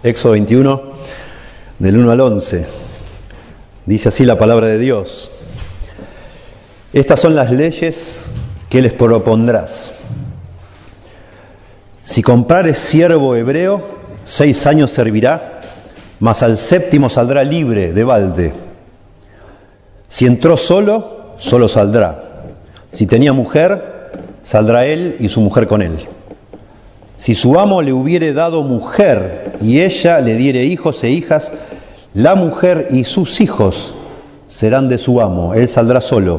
Éxodo 21, del 1 al 11. Dice así la palabra de Dios. Estas son las leyes que les propondrás. Si comprares siervo hebreo, 6 años servirá, mas al 7º saldrá libre de balde. Si entró solo, solo saldrá. Si tenía mujer, saldrá él y su mujer con él. Si su amo le hubiere dado mujer y ella le diere hijos e hijas, la mujer y sus hijos serán de su amo, él saldrá solo.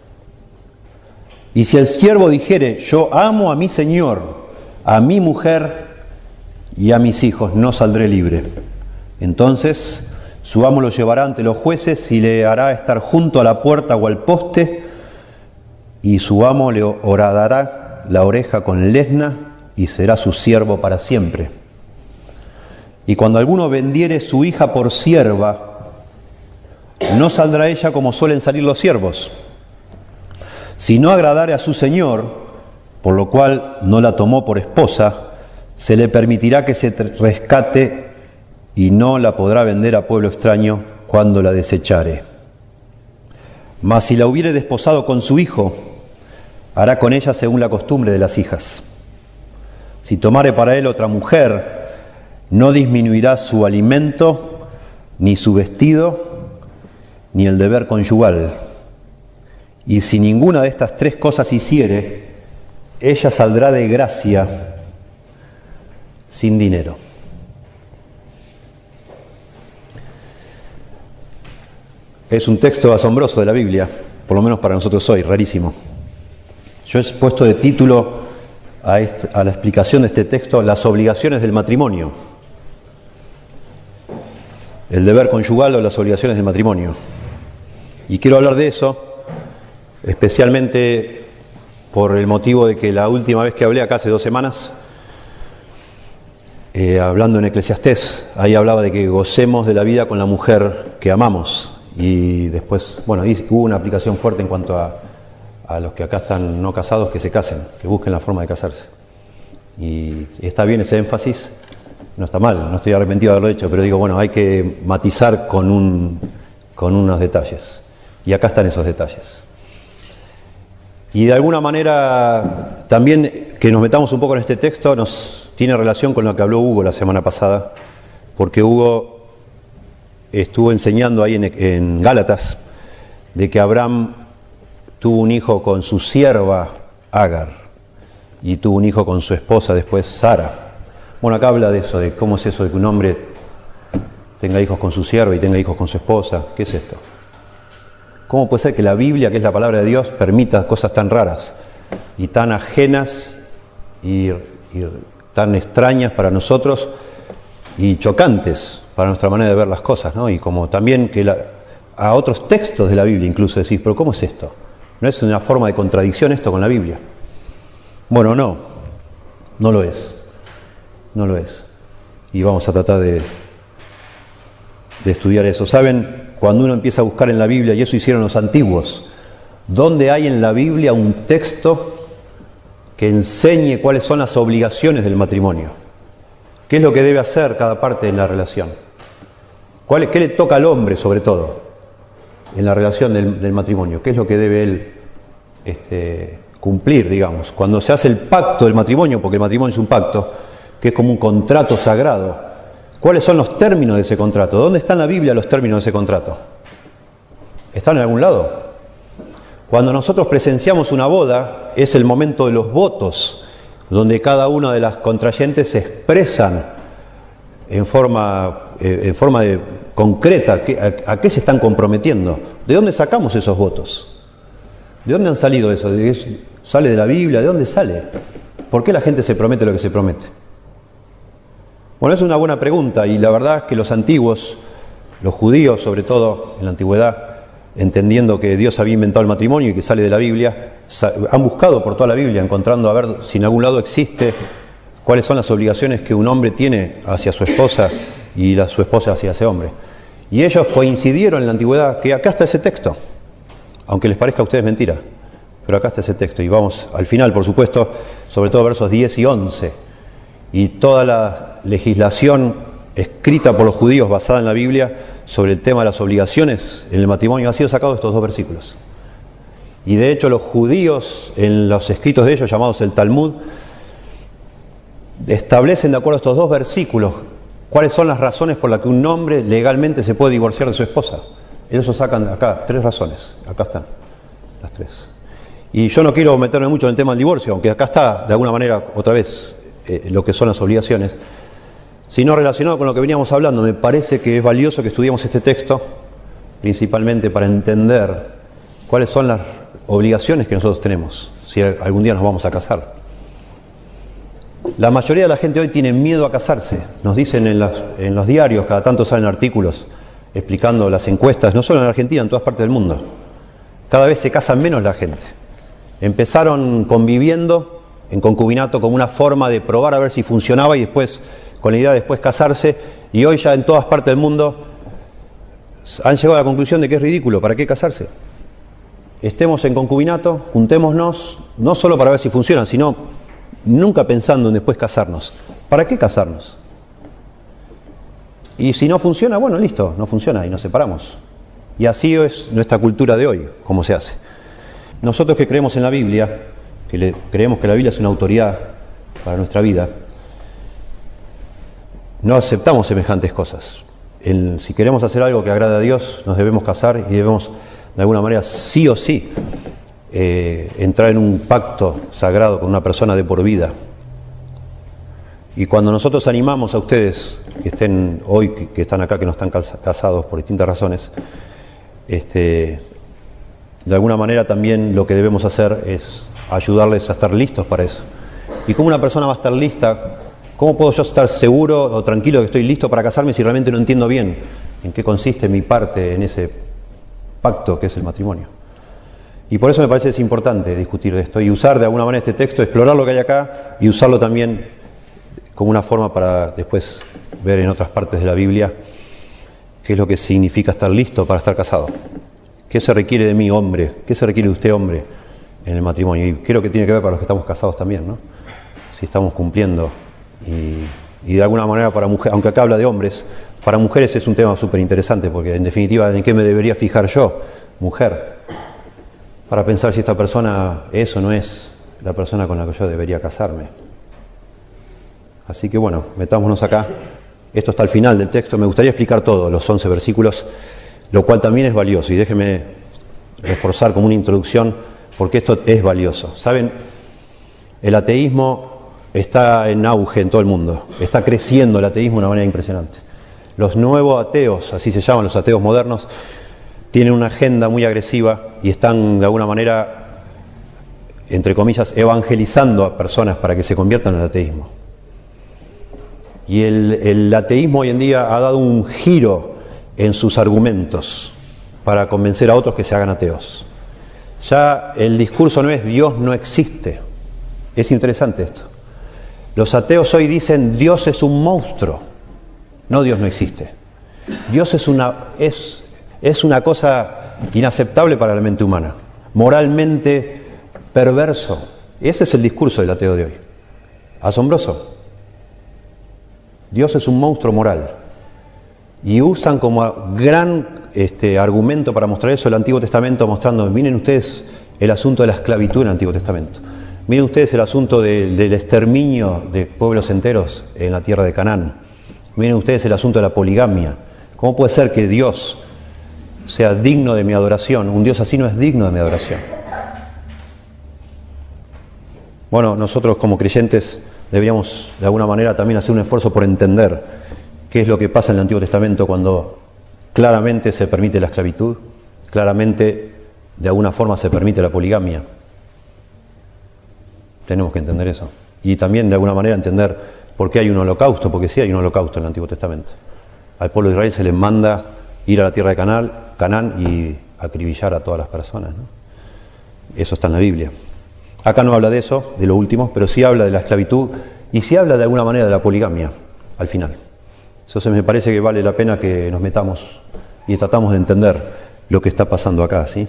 Y si el siervo dijere, yo amo a mi señor, a mi mujer y a mis hijos, no saldré libre. Entonces su amo lo llevará ante los jueces y le hará estar junto a la puerta o al poste, y su amo le horadará la oreja con lesna, y será su siervo para siempre. Y cuando alguno vendiere su hija por sierva, no saldrá ella como suelen salir los siervos. Si no agradare a su señor, por lo cual no la tomó por esposa, se le permitirá que se rescate y no la podrá vender a pueblo extraño cuando la desechare. Mas si la hubiere desposado con su hijo, hará con ella según la costumbre de las hijas. Si tomare para él otra mujer, no disminuirá su alimento, ni su vestido, ni el deber conyugal. Y si ninguna de estas 3 cosas hiciere, ella saldrá de gracia sin dinero. Es un texto asombroso de la Biblia, por lo menos para nosotros hoy, rarísimo. Yo he puesto de título a la explicación de este texto, las obligaciones del matrimonio. El deber conyugal o las obligaciones del matrimonio. Y quiero hablar de eso, especialmente por el motivo de que la última vez que hablé acá hace 2 semanas, hablando en Eclesiastés, ahí hablaba de que gocemos de la vida con la mujer que amamos. Y después, bueno, ahí hubo una aplicación fuerte en cuanto a los que acá están no casados, que se casen, que busquen la forma de casarse. Y está bien ese énfasis, no está mal, no estoy arrepentido de haberlo hecho, pero digo, bueno, hay que matizar con unos detalles. Y acá están esos detalles. Y de alguna manera, también que nos metamos un poco en este texto, nos tiene relación con lo que habló Hugo la semana pasada, porque Hugo estuvo enseñando ahí en Gálatas de que Abraham tuvo un hijo con su sierva Agar y tuvo un hijo con su esposa después Sara. Bueno, acá habla de eso, de cómo es eso de que un hombre tenga hijos con su sierva y tenga hijos con su esposa. ¿Qué es esto? ¿Cómo puede ser que la Biblia, que es la palabra de Dios, permita cosas tan raras y tan ajenas y tan extrañas para nosotros y chocantes para nuestra manera de ver las cosas, ¿no? Y como también que a otros textos de la Biblia incluso decís, pero ¿cómo es esto? ¿No es una forma de contradicción esto con la Biblia? Bueno, no lo es. No lo es. Y vamos a tratar de estudiar eso. ¿Saben? Cuando uno empieza a buscar en la Biblia, y eso hicieron los antiguos, ¿dónde hay en la Biblia un texto que enseñe cuáles son las obligaciones del matrimonio? ¿Qué es lo que debe hacer cada parte en la relación? ¿Qué le toca al hombre, sobre todo, en la relación del matrimonio? ¿Qué es lo que debe él cumplir, digamos? Cuando se hace el pacto del matrimonio, porque el matrimonio es un pacto, que es como un contrato sagrado, ¿cuáles son los términos de ese contrato? ¿Dónde están en la Biblia los términos de ese contrato? ¿Están en algún lado? Cuando nosotros presenciamos una boda, es el momento de los votos, donde cada una de las contrayentes se expresan en forma concreta a qué se están comprometiendo. ¿De dónde sacamos esos votos? ¿De dónde han salido eso? ¿Sale de la Biblia? ¿De dónde sale? ¿Por qué la gente se promete lo que se promete? Bueno, es una buena pregunta, y la verdad es que los antiguos, los judíos sobre todo en la antigüedad, entendiendo que Dios había inventado el matrimonio y que sale de la Biblia, han buscado por toda la Biblia, encontrando a ver si en algún lado existe cuáles son las obligaciones que un hombre tiene hacia su esposa y su esposa hacia ese hombre. Y ellos coincidieron en la antigüedad que acá está ese texto, aunque les parezca a ustedes mentira, pero acá está ese texto. Y vamos al final, por supuesto, sobre todo versos 10 y 11. Y toda la legislación escrita por los judíos, basada en la Biblia, sobre el tema de las obligaciones en el matrimonio, ha sido sacado de estos dos versículos. Y de hecho los judíos, en los escritos de ellos, llamados el Talmud, establecen de acuerdo a estos dos versículos cuáles son las razones por las que un hombre legalmente se puede divorciar de su esposa. Ellos sacan acá 3 razones, acá están las 3. Y yo no quiero meterme mucho en el tema del divorcio, aunque acá está de alguna manera otra vez lo que son las obligaciones, sino relacionado con lo que veníamos hablando. Me parece que es valioso que estudiemos este texto, principalmente para entender cuáles son las obligaciones que nosotros tenemos, si algún día nos vamos a casar. La mayoría de la gente hoy tiene miedo a casarse. Nos dicen en los diarios, cada tanto salen artículos explicando las encuestas, no solo en Argentina, en todas partes del mundo. Cada vez se casan menos la gente. Empezaron conviviendo en concubinato como una forma de probar a ver si funcionaba y después, con la idea de después casarse, y hoy ya en todas partes del mundo han llegado a la conclusión de que es ridículo, ¿para qué casarse? Estemos en concubinato, juntémonos, no solo para ver si funciona, sino nunca pensando en después casarnos. ¿Para qué casarnos? Y si no funciona, bueno, listo, no funciona y nos separamos. Y así es nuestra cultura de hoy, como se hace. Nosotros que creemos en la Biblia, creemos que la Biblia es una autoridad para nuestra vida, no aceptamos semejantes cosas. Si queremos hacer algo que agrade a Dios, nos debemos casar y debemos, de alguna manera, sí o sí, entrar en un pacto sagrado con una persona de por vida. Y cuando nosotros animamos a ustedes que estén hoy, que están acá, que no están casados por distintas razones, de alguna manera también lo que debemos hacer es ayudarles a estar listos para eso. ¿Y cómo una persona va a estar lista? ¿Cómo puedo yo estar seguro o tranquilo que estoy listo para casarme si realmente no entiendo bien en qué consiste mi parte en ese pacto que es el matrimonio? Y por eso me parece que es importante discutir de esto y usar de alguna manera este texto, explorar lo que hay acá y usarlo también como una forma para después ver en otras partes de la Biblia qué es lo que significa estar listo para estar casado. ¿Qué se requiere de mí, hombre? ¿Qué se requiere de usted, hombre, en el matrimonio? Y creo que tiene que ver para los que estamos casados también, ¿no? Si estamos cumpliendo. Y de alguna manera para mujeres, aunque acá habla de hombres, para mujeres es un tema súper interesante, porque en definitiva, ¿en qué me debería fijar yo, mujer? Para pensar si esta persona es o no es la persona con la que yo debería casarme. Así que bueno, metámonos acá. Esto está al final del texto. Me gustaría explicar todo, los 11 versículos, lo cual también es valioso. Y déjenme reforzar como una introducción, porque esto es valioso. ¿Saben? El ateísmo está en auge en todo el mundo. Está creciendo el ateísmo de una manera impresionante. Los nuevos ateos, así se llaman los ateos modernos, tienen una agenda muy agresiva y están de alguna manera, entre comillas, evangelizando a personas para que se conviertan en el ateísmo. Y el ateísmo hoy en día ha dado un giro en sus argumentos para convencer a otros que se hagan ateos. Ya el discurso no es Dios no existe. Es interesante esto. Los ateos hoy dicen Dios es un monstruo, no Dios no existe. Dios es una cosa inaceptable para la mente humana, moralmente perverso. Ese es el discurso del ateo de hoy. Asombroso. Dios es un monstruo moral. Y usan como gran argumento para mostrar eso el Antiguo Testamento, mostrando, miren ustedes el asunto de la esclavitud en el Antiguo Testamento. Miren ustedes el asunto del exterminio de pueblos enteros en la tierra de Canaán. Miren ustedes el asunto de la poligamia. ¿Cómo puede ser que Dios sea digno de mi adoración? Un Dios así no es digno de mi adoración. Bueno, nosotros como creyentes deberíamos de alguna manera también hacer un esfuerzo por entender qué es lo que pasa en el Antiguo Testamento cuando claramente se permite la esclavitud, claramente de alguna forma se permite la poligamia. Tenemos que entender eso. Y también de alguna manera entender por qué hay un holocausto, porque sí hay un holocausto en el Antiguo Testamento. Al pueblo de Israel se les manda ir a la tierra de Canaán y acribillar a todas las personas, ¿no? Eso está en la Biblia. Acá no habla de eso, de lo último, pero sí habla de la esclavitud y sí habla de alguna manera de la poligamia al final. Entonces me parece que vale la pena que nos metamos y tratamos de entender lo que está pasando acá, ¿sí?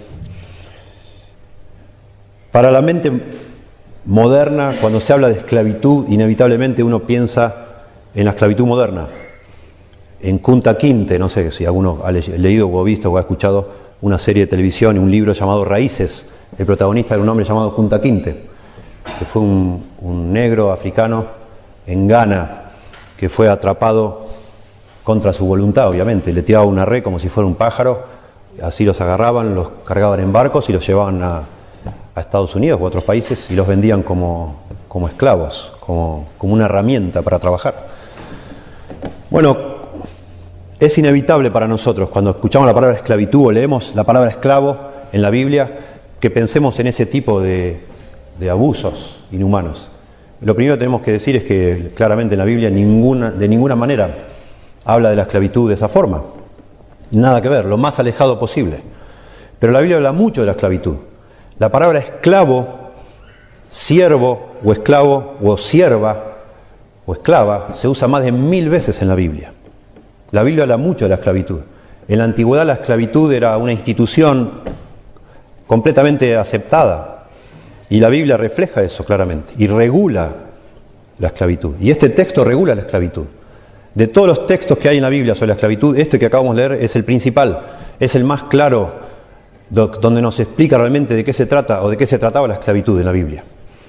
Para la mente moderna, cuando se habla de esclavitud, inevitablemente uno piensa en la esclavitud moderna. en Kunta Kinte, no sé si alguno ha leído o visto o ha escuchado una serie de televisión y un libro llamado Raíces. El protagonista era un hombre llamado Kunta Kinte, que fue un negro africano en Ghana, que fue atrapado contra su voluntad, obviamente. Le tiraban una red como si fuera un pájaro, así los agarraban, los cargaban en barcos y los llevaban a Estados Unidos u otros países y los vendían como esclavos, como una herramienta para trabajar. Bueno, es inevitable para nosotros, cuando escuchamos la palabra esclavitud o leemos la palabra esclavo en la Biblia, que pensemos en ese tipo de abusos inhumanos. Lo primero que tenemos que decir es que claramente en la Biblia de ninguna manera habla de la esclavitud de esa forma. Nada que ver, lo más alejado posible. Pero la Biblia habla mucho de la esclavitud. La palabra esclavo, siervo o esclavo o sierva o esclava se usa más de 1000 veces en la Biblia. La Biblia habla mucho de la esclavitud. En la antigüedad la esclavitud era una institución completamente aceptada. Y la Biblia refleja eso claramente y regula la esclavitud. Y este texto regula la esclavitud. De todos los textos que hay en la Biblia sobre la esclavitud, este que acabamos de leer es el principal, es el más claro, donde nos explica realmente de qué se trata o de qué se trataba la esclavitud en la Biblia.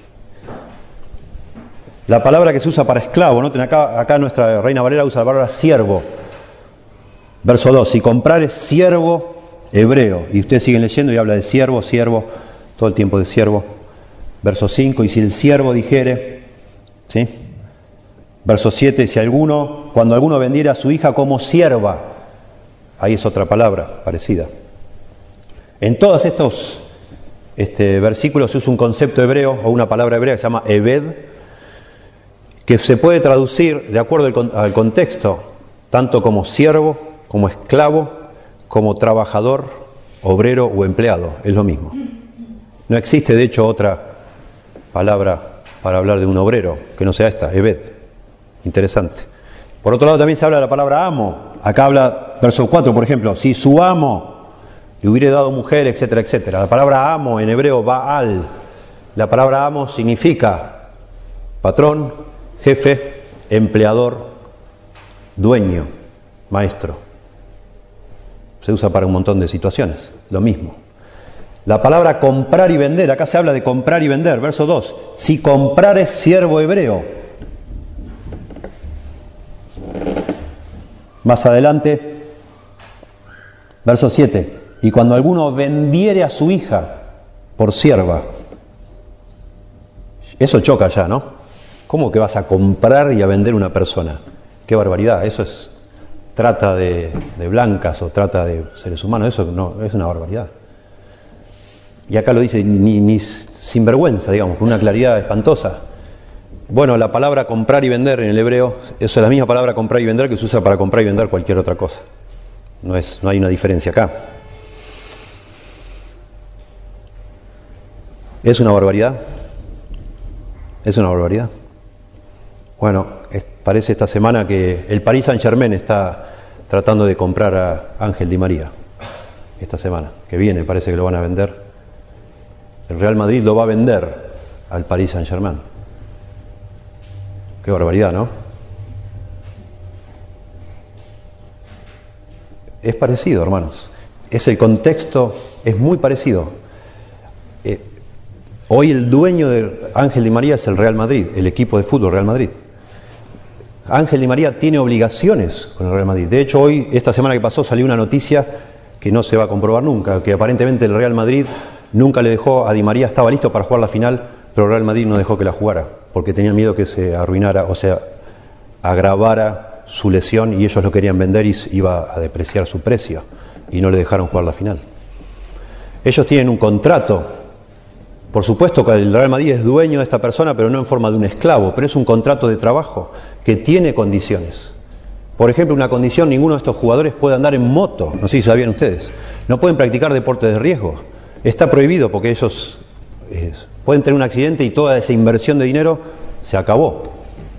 La palabra que se usa para esclavo, noten acá nuestra Reina Valera usa la palabra siervo. Verso 2, si comprar es siervo hebreo, y ustedes siguen leyendo y habla de siervo, todo el tiempo de siervo. Verso 5, y si el siervo dijere, ¿sí? Verso 7, cuando alguno vendiera a su hija como sierva, ahí es otra palabra parecida. En todos estos versículos se usa un concepto hebreo o una palabra hebrea que se llama eved, que se puede traducir de acuerdo al contexto, tanto como siervo, como esclavo, como trabajador, obrero o empleado, es lo mismo. No existe de hecho otra palabra para hablar de un obrero que no sea esta, eved. Interesante. Por otro lado también se habla de la palabra amo. Acá habla, verso 4 por ejemplo, si su amo le hubiera dado mujer, etcétera, etcétera. La palabra amo en hebreo, Baal. La palabra amo significa patrón, jefe, empleador, dueño, maestro. Se usa para un montón de situaciones, lo mismo. La palabra comprar y vender, acá se habla de comprar y vender. Verso 2, si comprares siervo hebreo. Más adelante, verso 7, y cuando alguno vendiere a su hija por sierva. Eso choca ya, ¿no? ¿Cómo que vas a comprar y a vender una persona? ¡Qué barbaridad! Eso es trata de blancas o trata de seres humanos. Eso no es una barbaridad. Y acá lo dice ni sin vergüenza, digamos, con una claridad espantosa. Bueno, la palabra comprar y vender en el hebreo, eso es la misma palabra comprar y vender que se usa para comprar y vender cualquier otra cosa. No hay una diferencia acá. ¿Es una barbaridad? ¿Es una barbaridad? Bueno, parece esta semana que el Paris Saint-Germain está tratando de comprar a Ángel Di María. Esta semana que viene parece que lo van a vender. El Real Madrid lo va a vender al Paris Saint-Germain. Qué barbaridad, ¿no? Es parecido, hermanos. El contexto es muy parecido. Hoy el dueño de Ángel Di María es el Real Madrid, el equipo de fútbol Real Madrid. Ángel Di María tiene obligaciones con el Real Madrid. De hecho, esta semana que pasó, salió una noticia que no se va a comprobar nunca, que aparentemente el Real Madrid nunca le dejó a Di María, estaba listo para jugar la final, pero el Real Madrid no dejó que la jugara, porque tenía miedo que se arruinara, o sea, agravara su lesión y ellos lo querían vender y iba a depreciar su precio, y no le dejaron jugar la final. Ellos tienen un contrato, por supuesto que el Real Madrid es dueño de esta persona, pero no en forma de un esclavo, pero es un contrato de trabajo que tiene condiciones. Por ejemplo, una condición, ninguno de estos jugadores puede andar en moto, no sé si sabían ustedes, no pueden practicar deportes de riesgo. Está prohibido porque ellos pueden tener un accidente y toda esa inversión de dinero se acabó.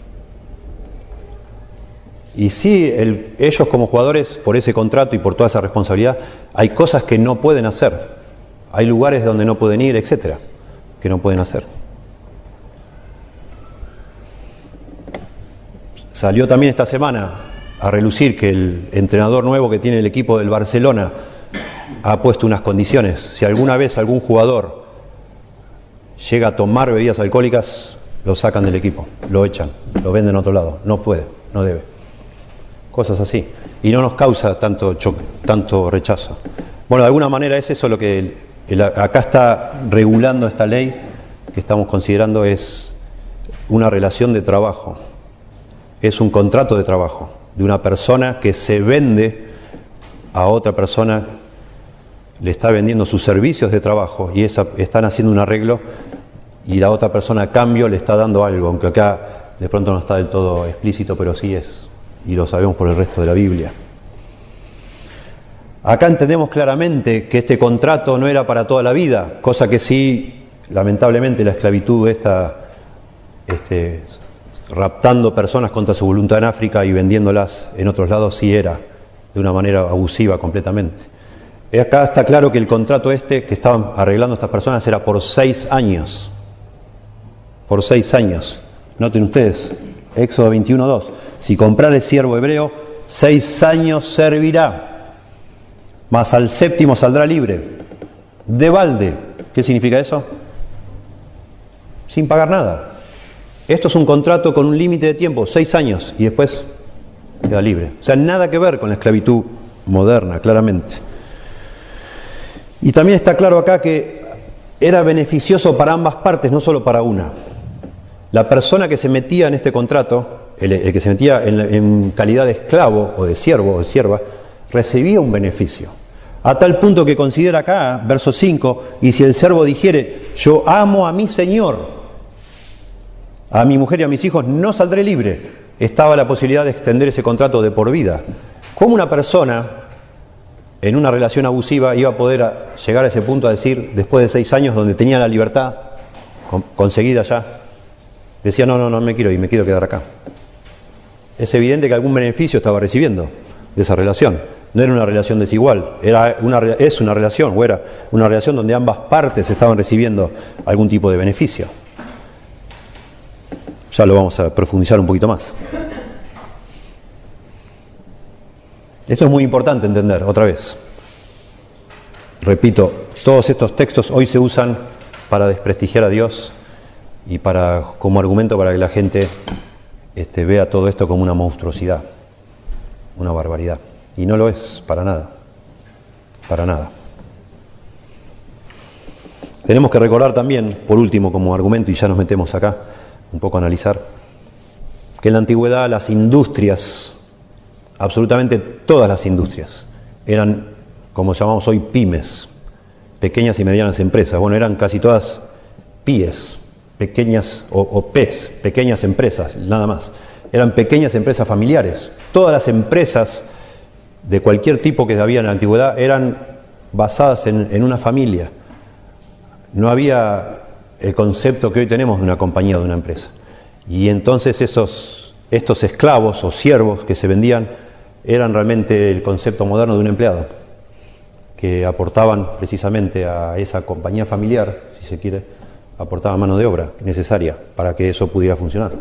Y sí, ellos como jugadores, por ese contrato y por toda esa responsabilidad, hay cosas que no pueden hacer. Hay lugares donde no pueden ir, etcétera, que no pueden hacer. Salió también esta semana a relucir que el entrenador nuevo que tiene el equipo del Barcelona ha puesto unas condiciones. Si alguna vez algún jugador llega a tomar bebidas alcohólicas, lo sacan del equipo, lo echan, lo venden a otro lado. No puede, no debe. Cosas así. Y no nos causa tanto choque, tanto rechazo. Bueno, de alguna manera es eso lo que acá está regulando esta ley que estamos considerando, es una relación de trabajo. Es un contrato de trabajo de una persona que se vende a otra persona, le está vendiendo sus servicios de trabajo y están haciendo un arreglo y la otra persona a cambio le está dando algo, aunque acá de pronto no está del todo explícito, pero sí es, y lo sabemos por el resto de la Biblia. Acá entendemos claramente que este contrato no era para toda la vida, cosa que sí, lamentablemente, la esclavitud raptando personas contra su voluntad en África y vendiéndolas en otros lados, sí era de una manera abusiva completamente. Acá está claro que el contrato que estaban arreglando estas personas era por 6 años. Por 6 años. Noten ustedes, Éxodo 21:2. Si comprare siervo hebreo, 6 años servirá, mas al 7º saldrá libre, de balde. ¿Qué significa eso? Sin pagar nada. Esto es un contrato con un límite de tiempo, 6 años, y después queda libre. O sea, nada que ver con la esclavitud moderna, claramente. Y también está claro acá que era beneficioso para ambas partes, no solo para una. La persona que se metía en este contrato, el que se metía en calidad de esclavo o de siervo o de sierva, recibía un beneficio. A tal punto que considera acá, verso 5, y si el siervo dijere, yo amo a mi señor, a mi mujer y a mis hijos, no saldré libre. Estaba la posibilidad de extender ese contrato de por vida. ¿Cómo una persona en una relación abusiva iba a poder llegar a ese punto a decir, después de 6 años donde tenía la libertad conseguida ya, decía, no me quiero ir, me quiero quedar acá? Es evidente que algún beneficio estaba recibiendo de esa relación. No era una relación desigual, era una relación donde ambas partes estaban recibiendo algún tipo de beneficio. Ya lo vamos a profundizar un poquito más. Esto es muy importante entender, otra vez. Repito, todos estos textos hoy se usan para desprestigiar a Dios y como argumento para que la gente vea todo esto como una monstruosidad, una barbaridad. Y no lo es, para nada. Para nada. Tenemos que recordar también, por último, como argumento, y ya nos metemos acá, un poco a analizar, que en la antigüedad las industrias, absolutamente todas las industrias, eran, como llamamos hoy, pymes, pequeñas y medianas empresas. Bueno, eran casi todas pyes, pequeñas o PES, pequeñas empresas, nada más. Eran pequeñas empresas familiares. Todas las empresas de cualquier tipo que había en la antigüedad eran basadas en una familia. No había el concepto que hoy tenemos de una compañía o de una empresa. Y entonces estos esclavos o siervos que se vendían eran realmente el concepto moderno de un empleado, que aportaban precisamente a esa compañía familiar, si se quiere, aportaban mano de obra necesaria para que eso pudiera funcionar.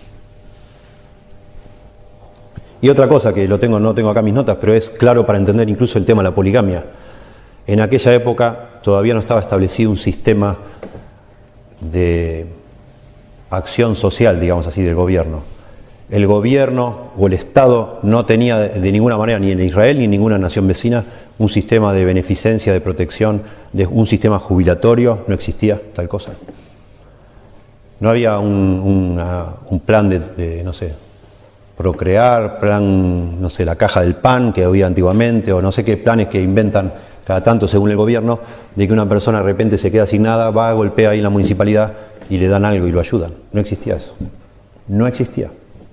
Y otra cosa que no tengo acá mis notas, pero es claro para entender incluso el tema de la poligamia. En aquella época todavía no estaba establecido un sistema de acción social, digamos así, del gobierno. El gobierno o el Estado no tenía de ninguna manera, ni en Israel ni en ninguna nación vecina, un sistema de beneficencia, de protección, de un sistema jubilatorio, no existía tal cosa. No había un plan de no sé, procrear, plan, no sé, la caja del pan que había antiguamente, o no sé qué planes que inventan cada tanto según el gobierno, de que una persona de repente se queda sin nada, va, golpea ahí en la municipalidad y le dan algo y lo ayudan. No existía eso. No existía.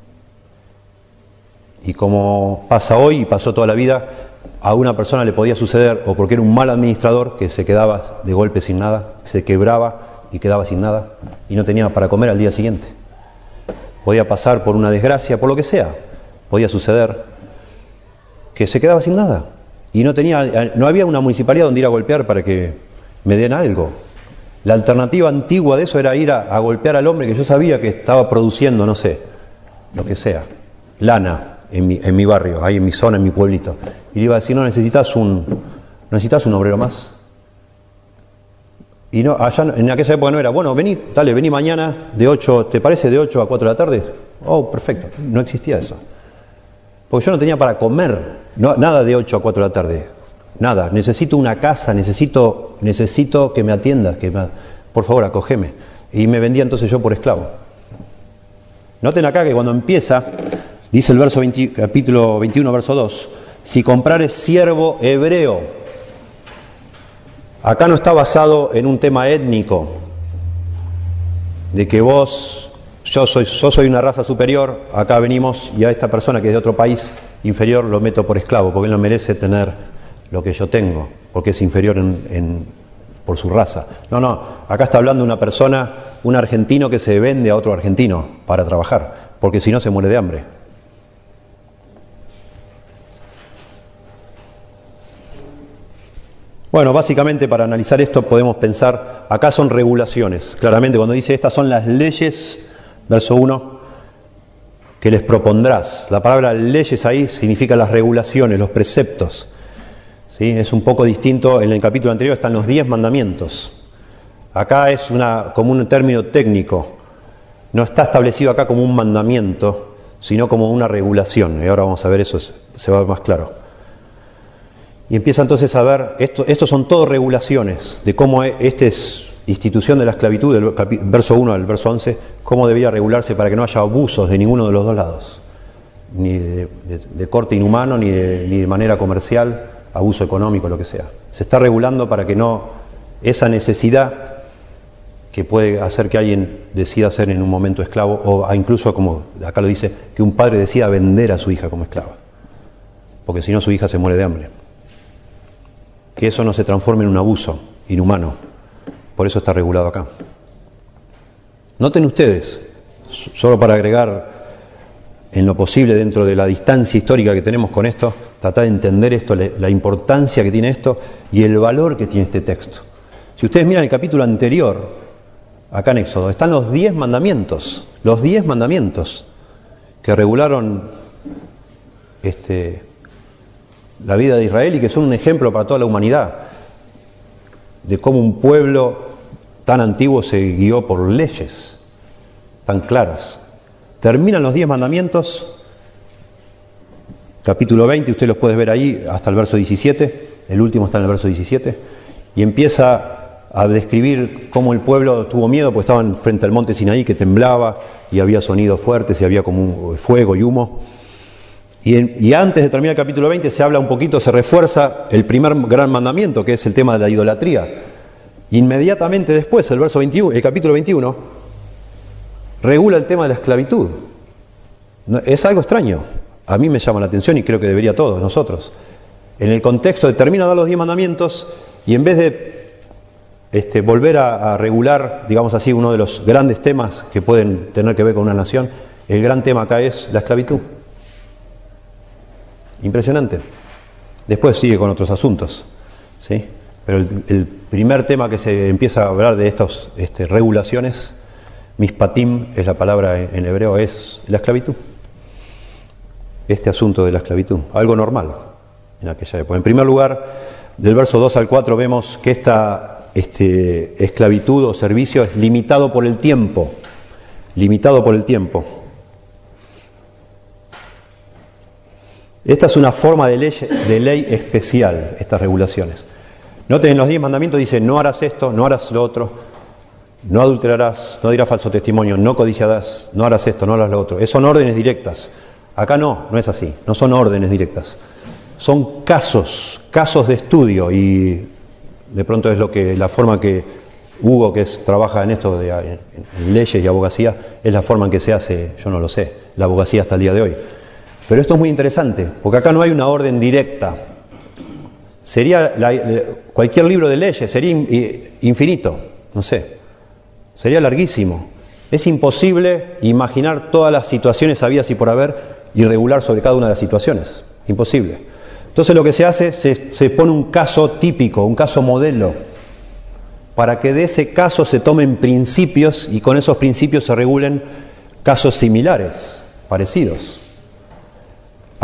Y como pasa hoy y pasó toda la vida, a una persona le podía suceder, o porque era un mal administrador, que se quedaba de golpe sin nada, se quebraba y quedaba sin nada, y no tenía para comer al día siguiente. Podía pasar por una desgracia, por lo que sea. Podía suceder que se quedaba sin nada. Y no había una municipalidad donde ir a golpear para que me den algo. La alternativa antigua de eso era ir a golpear al hombre que yo sabía que estaba produciendo, no sé, lo que sea, lana, en mi barrio, ahí en mi zona, en mi pueblito. Y le iba a decir, no, necesitas un obrero más. Y no, allá en aquella época no era, bueno, vení mañana de 8, ¿te parece de 8 a 4 de la tarde? Oh, perfecto, no existía eso. Porque yo no tenía para comer, nada de 8 a 4 de la tarde, nada, necesito una casa, necesito que me atiendas, por favor, acógeme. Y me vendía entonces yo por esclavo. Noten acá que cuando empieza, dice el capítulo 21, verso 2, si comprares siervo hebreo. Acá no está basado en un tema étnico, de que yo soy una raza superior, acá venimos y a esta persona que es de otro país inferior lo meto por esclavo, porque él no merece tener lo que yo tengo, porque es inferior por su raza. No, acá está hablando una persona, un argentino que se vende a otro argentino para trabajar, porque si no se muere de hambre. Bueno, básicamente para analizar esto podemos pensar, acá son regulaciones, claramente cuando dice estas son las leyes, verso 1, que les propondrás. La palabra leyes ahí significa las regulaciones, los preceptos. ¿Sí? Es un poco distinto, en el capítulo anterior están los 10 mandamientos. Acá es como un término técnico, no está establecido acá como un mandamiento, sino como una regulación, y ahora vamos a ver eso, se va a ver más claro. Y empieza entonces a ver, estos son todas regulaciones de cómo esta es institución de la esclavitud, del verso 1 al verso 11, cómo debería regularse para que no haya abusos de ninguno de los dos lados, ni de corte inhumano, ni de manera comercial, abuso económico, lo que sea. Se está regulando para que no, esa necesidad que puede hacer que alguien decida ser en un momento esclavo, o incluso, como acá lo dice, que un padre decida vender a su hija como esclava, porque si no su hija se muere de hambre. Que eso no se transforme en un abuso inhumano. Por eso está regulado acá. Noten ustedes, solo para agregar en lo posible dentro de la distancia histórica que tenemos con esto, tratar de entender esto, la importancia que tiene esto y el valor que tiene este texto. Si ustedes miran el capítulo anterior, acá en Éxodo, están los 10 mandamientos que regularon la vida de Israel y que son un ejemplo para toda la humanidad de cómo un pueblo tan antiguo se guió por leyes tan claras. Terminan los 10 mandamientos, capítulo 20, usted los puede ver ahí hasta el verso 17, el último está en el verso 17, y empieza a describir cómo el pueblo tuvo miedo, porque estaban frente al monte Sinaí que temblaba y había sonidos fuertes y había como un fuego y humo. Y antes de terminar el capítulo 20 se habla un poquito, se refuerza el primer gran mandamiento, que es el tema de la idolatría. Inmediatamente después, el capítulo 21, regula el tema de la esclavitud. Es algo extraño. A mí me llama la atención y creo que debería a todos nosotros. En el contexto de termina de dar los 10 mandamientos y en vez de volver a regular, digamos así, uno de los grandes temas que pueden tener que ver con una nación, el gran tema acá es la esclavitud. Impresionante. Después sigue con otros asuntos, ¿sí? Pero el primer tema que se empieza a hablar de estas regulaciones, mishpatim es la palabra en hebreo, es la esclavitud. Este asunto de la esclavitud, algo normal en aquella época. En primer lugar, del verso 2 al 4 vemos que esta esclavitud o servicio es limitado por el tiempo. Limitado por el tiempo. Esta es una forma de ley especial, estas regulaciones. Noten, en los 10 mandamientos dice, no harás esto, no harás lo otro, no adulterarás, no dirás falso testimonio, no codiciarás, no harás esto, no harás lo otro. Son órdenes directas. Acá no es así, no son órdenes directas. Son casos de estudio y de pronto es la forma que Hugo, que trabaja en esto en leyes y abogacía, es la forma en que se hace, yo no lo sé, la abogacía hasta el día de hoy. Pero esto es muy interesante, porque acá no hay una orden directa. Sería cualquier libro de leyes, sería infinito, no sé, sería larguísimo. Es imposible imaginar todas las situaciones habidas y por haber y regular sobre cada una de las situaciones. Imposible. Entonces lo que se hace, se pone un caso típico, un caso modelo, para que de ese caso se tomen principios y con esos principios se regulen casos similares, parecidos.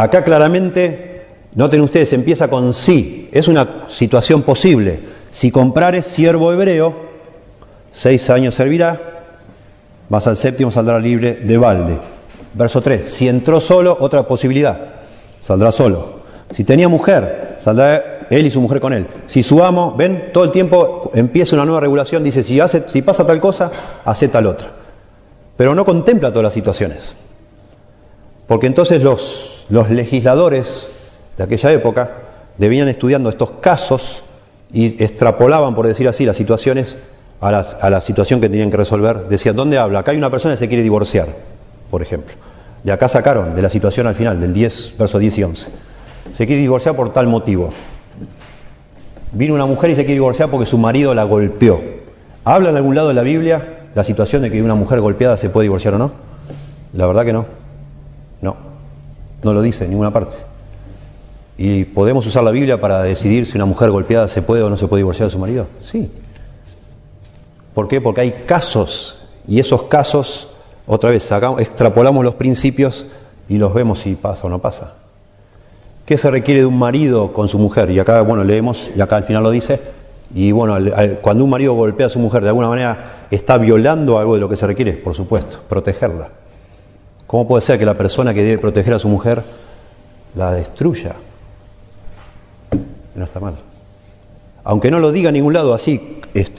Acá claramente, noten ustedes, empieza con sí. Es una situación posible. Si comprares siervo hebreo, 6 años servirá, mas al séptimo saldrá libre de balde. Verso 3. Si entró solo, otra posibilidad. Saldrá solo. Si tenía mujer, saldrá él y su mujer con él. Si su amo, ven, todo el tiempo empieza una nueva regulación, dice, si pasa tal cosa, hace tal otra. Pero no contempla todas las situaciones. Porque entonces los legisladores de aquella época debían estudiando estos casos y extrapolaban, por decir así, las situaciones a la situación que tenían que resolver. Decían, ¿dónde habla? Acá hay una persona que se quiere divorciar, por ejemplo. De acá sacaron de la situación al final, del 10, versos 10 y 11. Se quiere divorciar por tal motivo. Vino una mujer y se quiere divorciar porque su marido la golpeó. ¿Habla en algún lado de la Biblia la situación de que una mujer golpeada se puede divorciar o no? La verdad que no. No lo dice en ninguna parte. ¿Y podemos usar la Biblia para decidir si una mujer golpeada se puede o no se puede divorciar de su marido? Sí. ¿Por qué? Porque hay casos, y esos casos, otra vez, extrapolamos los principios y los vemos si pasa o no pasa. ¿Qué se requiere de un marido con su mujer? Y acá, bueno, leemos, y acá al final lo dice, y bueno, cuando un marido golpea a su mujer, de alguna manera está violando algo de lo que se requiere, por supuesto, protegerla. ¿Cómo puede ser que la persona que debe proteger a su mujer la destruya? No está mal. Aunque no lo diga en ningún lado así,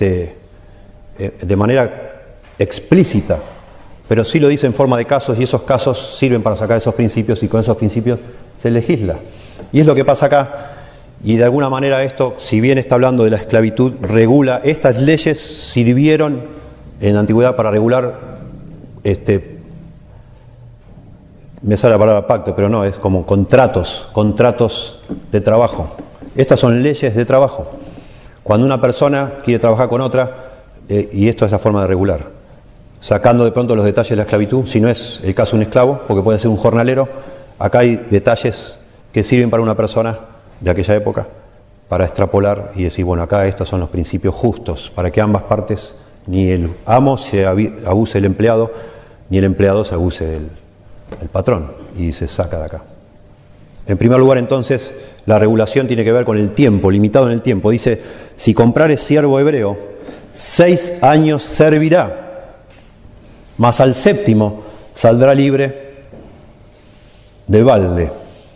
de manera explícita, pero sí lo dice en forma de casos, y esos casos sirven para sacar esos principios, y con esos principios se legisla. Y es lo que pasa acá, y de alguna manera esto, si bien está hablando de la esclavitud, regula, estas leyes sirvieron en la antigüedad para regular, me sale la palabra pacto, pero no, es como contratos de trabajo. Estas son leyes de trabajo. Cuando una persona quiere trabajar con otra, y esto es la forma de regular, sacando de pronto los detalles de la esclavitud, si no es el caso de un esclavo, porque puede ser un jornalero, acá hay detalles que sirven para una persona de aquella época, para extrapolar y decir, bueno, acá estos son los principios justos, para que ambas partes, ni el amo se abuse del empleado, ni el empleado se abuse del patrón, y se saca de acá. En primer lugar, entonces, la regulación tiene que ver con el tiempo, limitado en el tiempo. Dice, si comprares siervo hebreo, 6 años servirá, mas al séptimo saldrá libre de balde.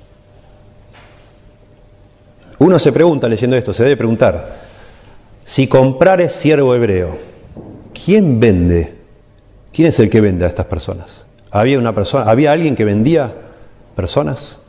Uno se pregunta leyendo esto, se debe preguntar, si comprares siervo hebreo, ¿quién vende? ¿Quién es el que vende a estas personas? ¿Había alguien que vendía personas?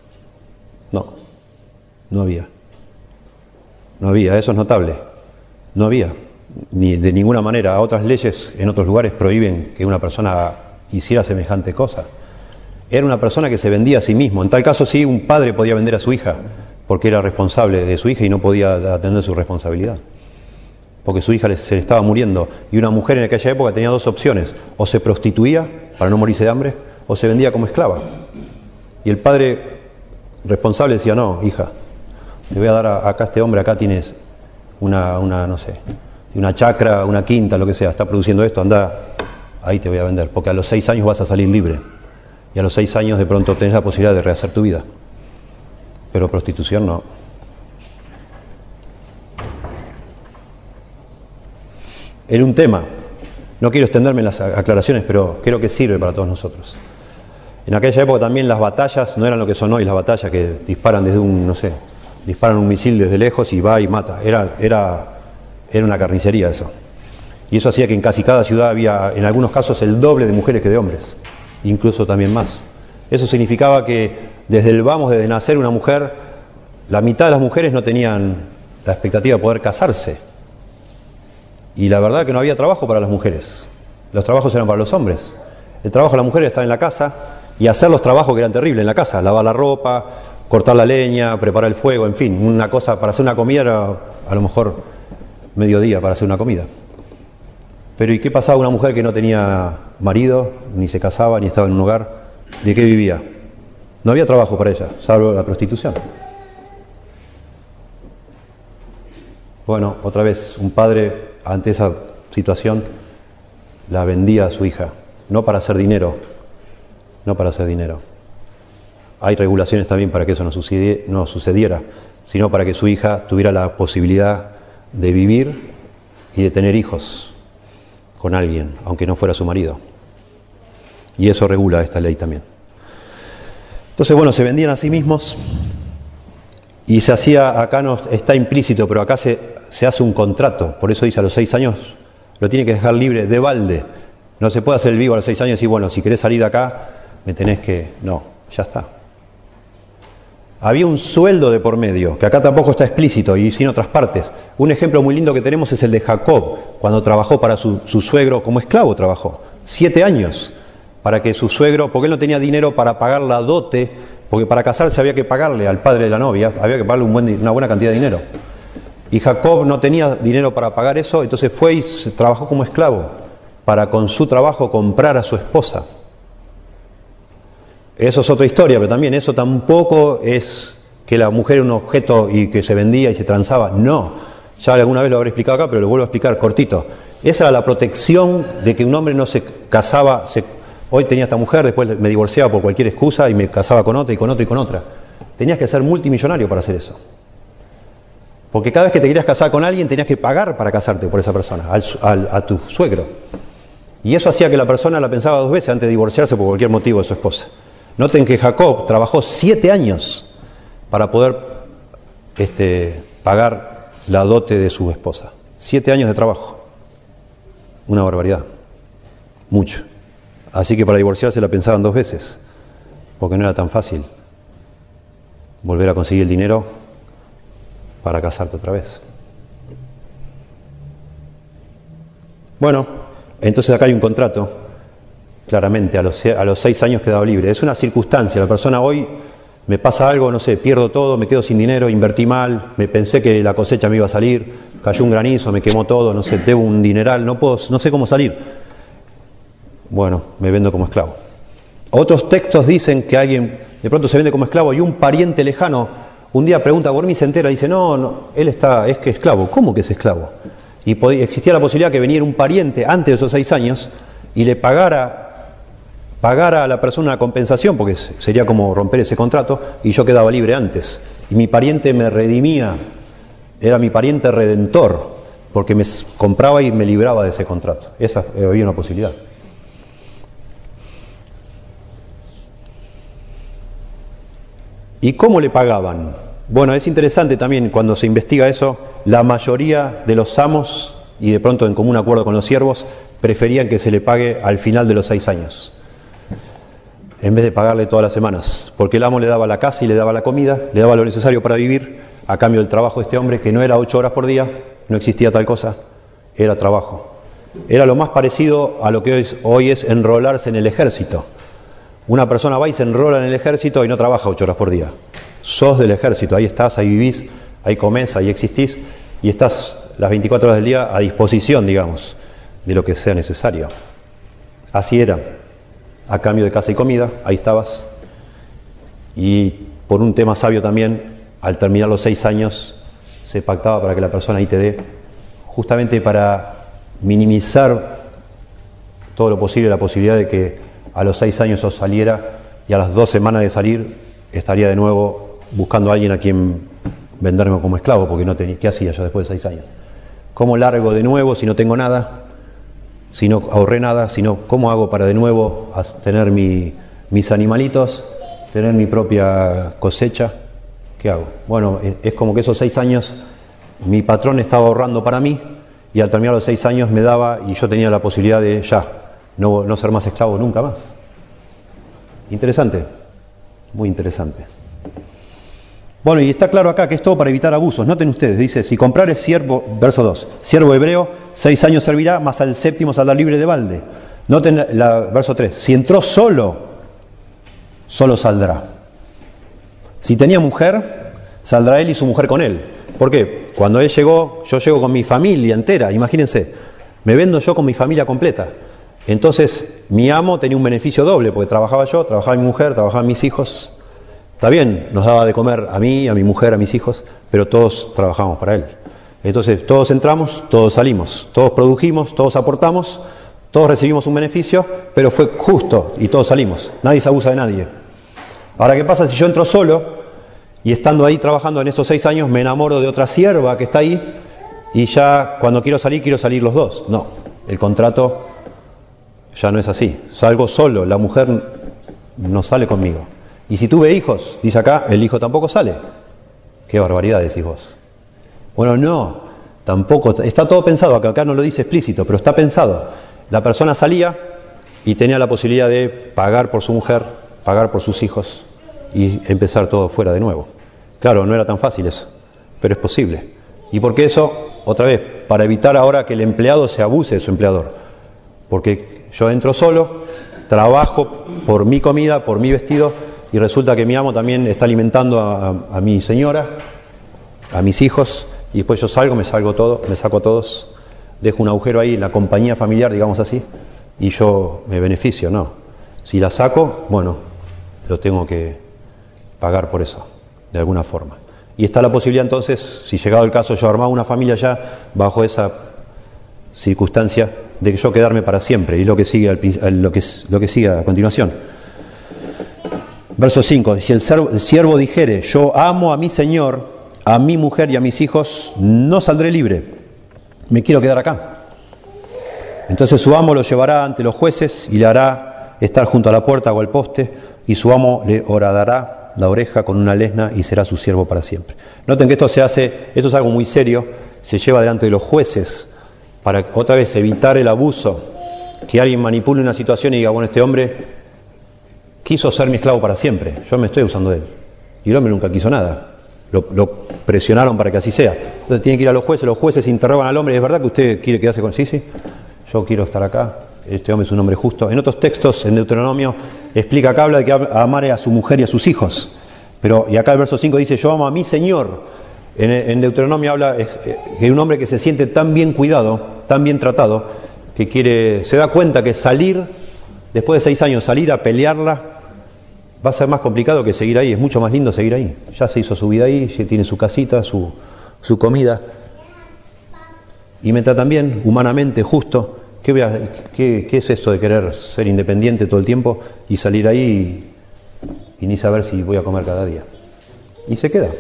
No había, eso es notable. No había, ni de ninguna manera. Otras leyes en otros lugares prohíben que una persona hiciera semejante cosa. Era una persona que se vendía a sí mismo. En tal caso sí, un padre podía vender a su hija, porque era responsable de su hija y no podía atender su responsabilidad, porque su hija se le estaba muriendo. Y una mujer en aquella época tenía 2 opciones: o se prostituía para no morirse de hambre, o se vendía como esclava. Y el padre responsable decía, no, hija, te voy a dar acá a este hombre, acá tienes no sé, una chacra, una quinta, lo que sea, está produciendo esto, anda, ahí te voy a vender, porque a los 6 años vas a salir libre, y a los 6 años de pronto tenés la posibilidad de rehacer tu vida. Pero prostitución no. Era un tema, no quiero extenderme en las aclaraciones, pero creo que sirve para todos nosotros. En aquella época también las batallas no eran lo que son hoy las batallas, que disparan desde disparan un misil desde lejos y va y mata. Era una carnicería eso. Y eso hacía que en casi cada ciudad había, en algunos casos, el doble de mujeres que de hombres, incluso también más. Eso significaba que desde nacer una mujer, la mitad de las mujeres no tenían la expectativa de poder casarse. Y la verdad que no había trabajo para las mujeres. Los trabajos eran para los hombres. El trabajo de la mujer era estar en la casa y hacer los trabajos que eran terribles en la casa, lavar la ropa, cortar la leña, preparar el fuego, en fin, una cosa para hacer una comida era a lo mejor mediodía para hacer una comida. Pero ¿y qué pasaba una mujer que no tenía marido, ni se casaba, ni estaba en un hogar? ¿De qué vivía? No había trabajo para ella, salvo la prostitución. Bueno, otra vez, un padre ante esa situación la vendía a su hija, no para hacer dinero, hay regulaciones también para que eso no sucediera, sino para que su hija tuviera la posibilidad de vivir y de tener hijos con alguien, aunque no fuera su marido. Y eso regula esta ley también. Entonces, bueno, se vendían a sí mismos y se hacía, acá no está implícito, pero acá se hace un contrato. Por eso dice, a los 6 años lo tiene que dejar libre de balde. No se puede hacer el vivo a los 6 años y decir, bueno, si querés salir de acá, me tenés que... No, ya está. Había un sueldo de por medio, que acá tampoco está explícito y sí en otras partes. Un ejemplo muy lindo que tenemos es el de Jacob, cuando trabajó para su suegro, como esclavo trabajó, 7 años, para que su suegro, porque él no tenía dinero para pagar la dote, porque para casarse había que pagarle al padre de la novia, había que pagarle una buena cantidad de dinero. Y Jacob no tenía dinero para pagar eso, entonces fue y trabajó como esclavo, para con su trabajo comprar a su esposa. Eso es otra historia, pero también eso tampoco es que la mujer era un objeto y que se vendía y se transaba. No, ya alguna vez lo habré explicado acá, pero lo vuelvo a explicar cortito. Esa era la protección de que un hombre no se casaba. Hoy tenía esta mujer, después me divorciaba por cualquier excusa y me casaba con otra y con otra y con otra. Tenías que ser multimillonario para hacer eso. Porque cada vez que te querías casar con alguien tenías que pagar para casarte por esa persona, a tu suegro. Y eso hacía que la persona la pensaba 2 veces antes de divorciarse por cualquier motivo de su esposa. Noten que Jacob trabajó 7 años para poder pagar la dote de su esposa. 7 años de trabajo. Una barbaridad. Mucho. Así que para divorciarse la pensaban 2 veces, porque no era tan fácil volver a conseguir el dinero para casarte otra vez. Bueno, entonces acá hay un contrato. Claramente, a los 6 años quedaba libre. Es una circunstancia. La persona hoy me pasa algo, no sé, pierdo todo, me quedo sin dinero, invertí mal, me pensé que la cosecha me iba a salir, cayó un granizo, me quemó todo, no sé, debo un dineral, no sé cómo salir. Bueno, me vendo como esclavo. Otros textos dicen que alguien de pronto se vende como esclavo y un pariente lejano un día pregunta por mí, se entera y dice, no, él es que esclavo. ¿Cómo que es esclavo? Y existía la posibilidad que viniera un pariente antes de esos 6 años y le pagara a la persona una compensación, porque sería como romper ese contrato, y yo quedaba libre antes. Y mi pariente me redimía, era mi pariente redentor, porque me compraba y me libraba de ese contrato. Esa había una posibilidad. ¿Y cómo le pagaban? Bueno, es interesante también cuando se investiga eso, la mayoría de los amos, y de pronto en común acuerdo con los siervos, preferían que se le pague al final de los 6 años. En vez de pagarle todas las semanas, porque el amo le daba la casa y le daba la comida, le daba lo necesario para vivir, a cambio del trabajo de este hombre, que no era 8 horas por día, no existía tal cosa, era trabajo. Era lo más parecido a lo que hoy es enrolarse en el ejército. Una persona va y se enrola en el ejército y no trabaja 8 horas por día. Sos del ejército, ahí estás, ahí vivís, ahí comés, ahí existís, y estás las 24 horas del día a disposición, digamos, de lo que sea necesario. Así era. A cambio de casa y comida, ahí estabas. Y por un tema sabio también, al terminar los 6 años, se pactaba para que la persona ahí te dé, justamente para minimizar todo lo posible la posibilidad de que a los 6 años os saliera y a las 2 semanas de salir estaría de nuevo buscando a alguien a quien venderme como esclavo, porque no tenía, ¿qué hacía yo después de 6 años? ¿Cómo largo de nuevo si no tengo nada? Si no ahorré nada, sino cómo hago para de nuevo tener mis animalitos, tener mi propia cosecha. ¿Qué hago? Bueno, es como que esos 6 años mi patrón estaba ahorrando para mí y al terminar los 6 años me daba y yo tenía la posibilidad de no ser más esclavo nunca más. Interesante, muy interesante. Bueno, y está claro acá que es todo para evitar abusos. Noten ustedes, dice, si comprares siervo, verso 2, siervo hebreo, 6 años servirá, mas al 7º saldrá libre de balde. Noten verso 3, si entró solo saldrá. Si tenía mujer, saldrá él y su mujer con él. ¿Por qué? Cuando él llegó, yo llego con mi familia entera, imagínense, me vendo yo con mi familia completa. Entonces, mi amo tenía un beneficio doble, porque trabajaba yo, trabajaba mi mujer, trabajaban mis hijos. Está bien, nos daba de comer a mí, a mi mujer, a mis hijos, pero todos trabajamos para él. Entonces, todos entramos, todos salimos, todos produjimos, todos aportamos, todos recibimos un beneficio, pero fue justo y todos salimos. Nadie se abusa de nadie. Ahora, ¿qué pasa si yo entro solo y estando ahí trabajando en estos 6 años me enamoro de otra sierva que está ahí y ya cuando quiero salir los dos? No, el contrato ya no es así. Salgo solo, la mujer no sale conmigo. Y si tuve hijos, dice acá, el hijo tampoco sale. Qué barbaridad decís vos. Bueno, no, tampoco, está todo pensado, acá no lo dice explícito, pero está pensado. La persona salía y tenía la posibilidad de pagar por su mujer, pagar por sus hijos y empezar todo fuera de nuevo. Claro, no era tan fácil eso, pero es posible. ¿Y por qué eso? Otra vez, para evitar ahora que el empleado se abuse de su empleador. Porque yo entro solo, trabajo por mi comida, por mi vestido, y resulta que mi amo también está alimentando a mi señora, a mis hijos, y después yo salgo, me saco a todos, dejo un agujero ahí, la compañía familiar, digamos así, y yo me beneficio, no. Si la saco, bueno, lo tengo que pagar por eso, de alguna forma. Y está la posibilidad entonces, si llegado el caso yo armaba una familia ya, bajo esa circunstancia, de que yo quedarme para siempre, y lo que sigue, lo que sigue a continuación. Verso 5, si el siervo dijere, yo amo a mi señor, a mi mujer y a mis hijos, no saldré libre, me quiero quedar acá. Entonces su amo lo llevará ante los jueces y le hará estar junto a la puerta o al poste, y su amo le horadará la oreja con una lesna y será su siervo para siempre. Noten que esto es algo muy serio, se lleva delante de los jueces, para otra vez evitar el abuso, que alguien manipule una situación y diga, bueno, este hombre quiso ser mi esclavo para siempre, yo me estoy usando de él. Y el hombre nunca quiso nada, lo presionaron para que así sea. Entonces tiene que ir a los jueces interrogan al hombre, ¿es verdad que usted quiere quedarse con...? Sí, yo quiero estar acá, este hombre es un hombre justo. En otros textos, en Deuteronomio, explica acá, habla de que amare a su mujer y a sus hijos. Y acá el verso 5 dice, yo amo a mi Señor. En Deuteronomio habla de un hombre que se siente tan bien cuidado, tan bien tratado, que se da cuenta que salir, después de 6 años, salir a pelearla, va a ser más complicado que seguir ahí. Es mucho más lindo seguir ahí. Ya se hizo su vida ahí, ya tiene su casita, su comida. Y me tratan bien, humanamente, justo. ¿Qué es esto de querer ser independiente todo el tiempo y salir ahí y ni saber si voy a comer cada día? Y se queda.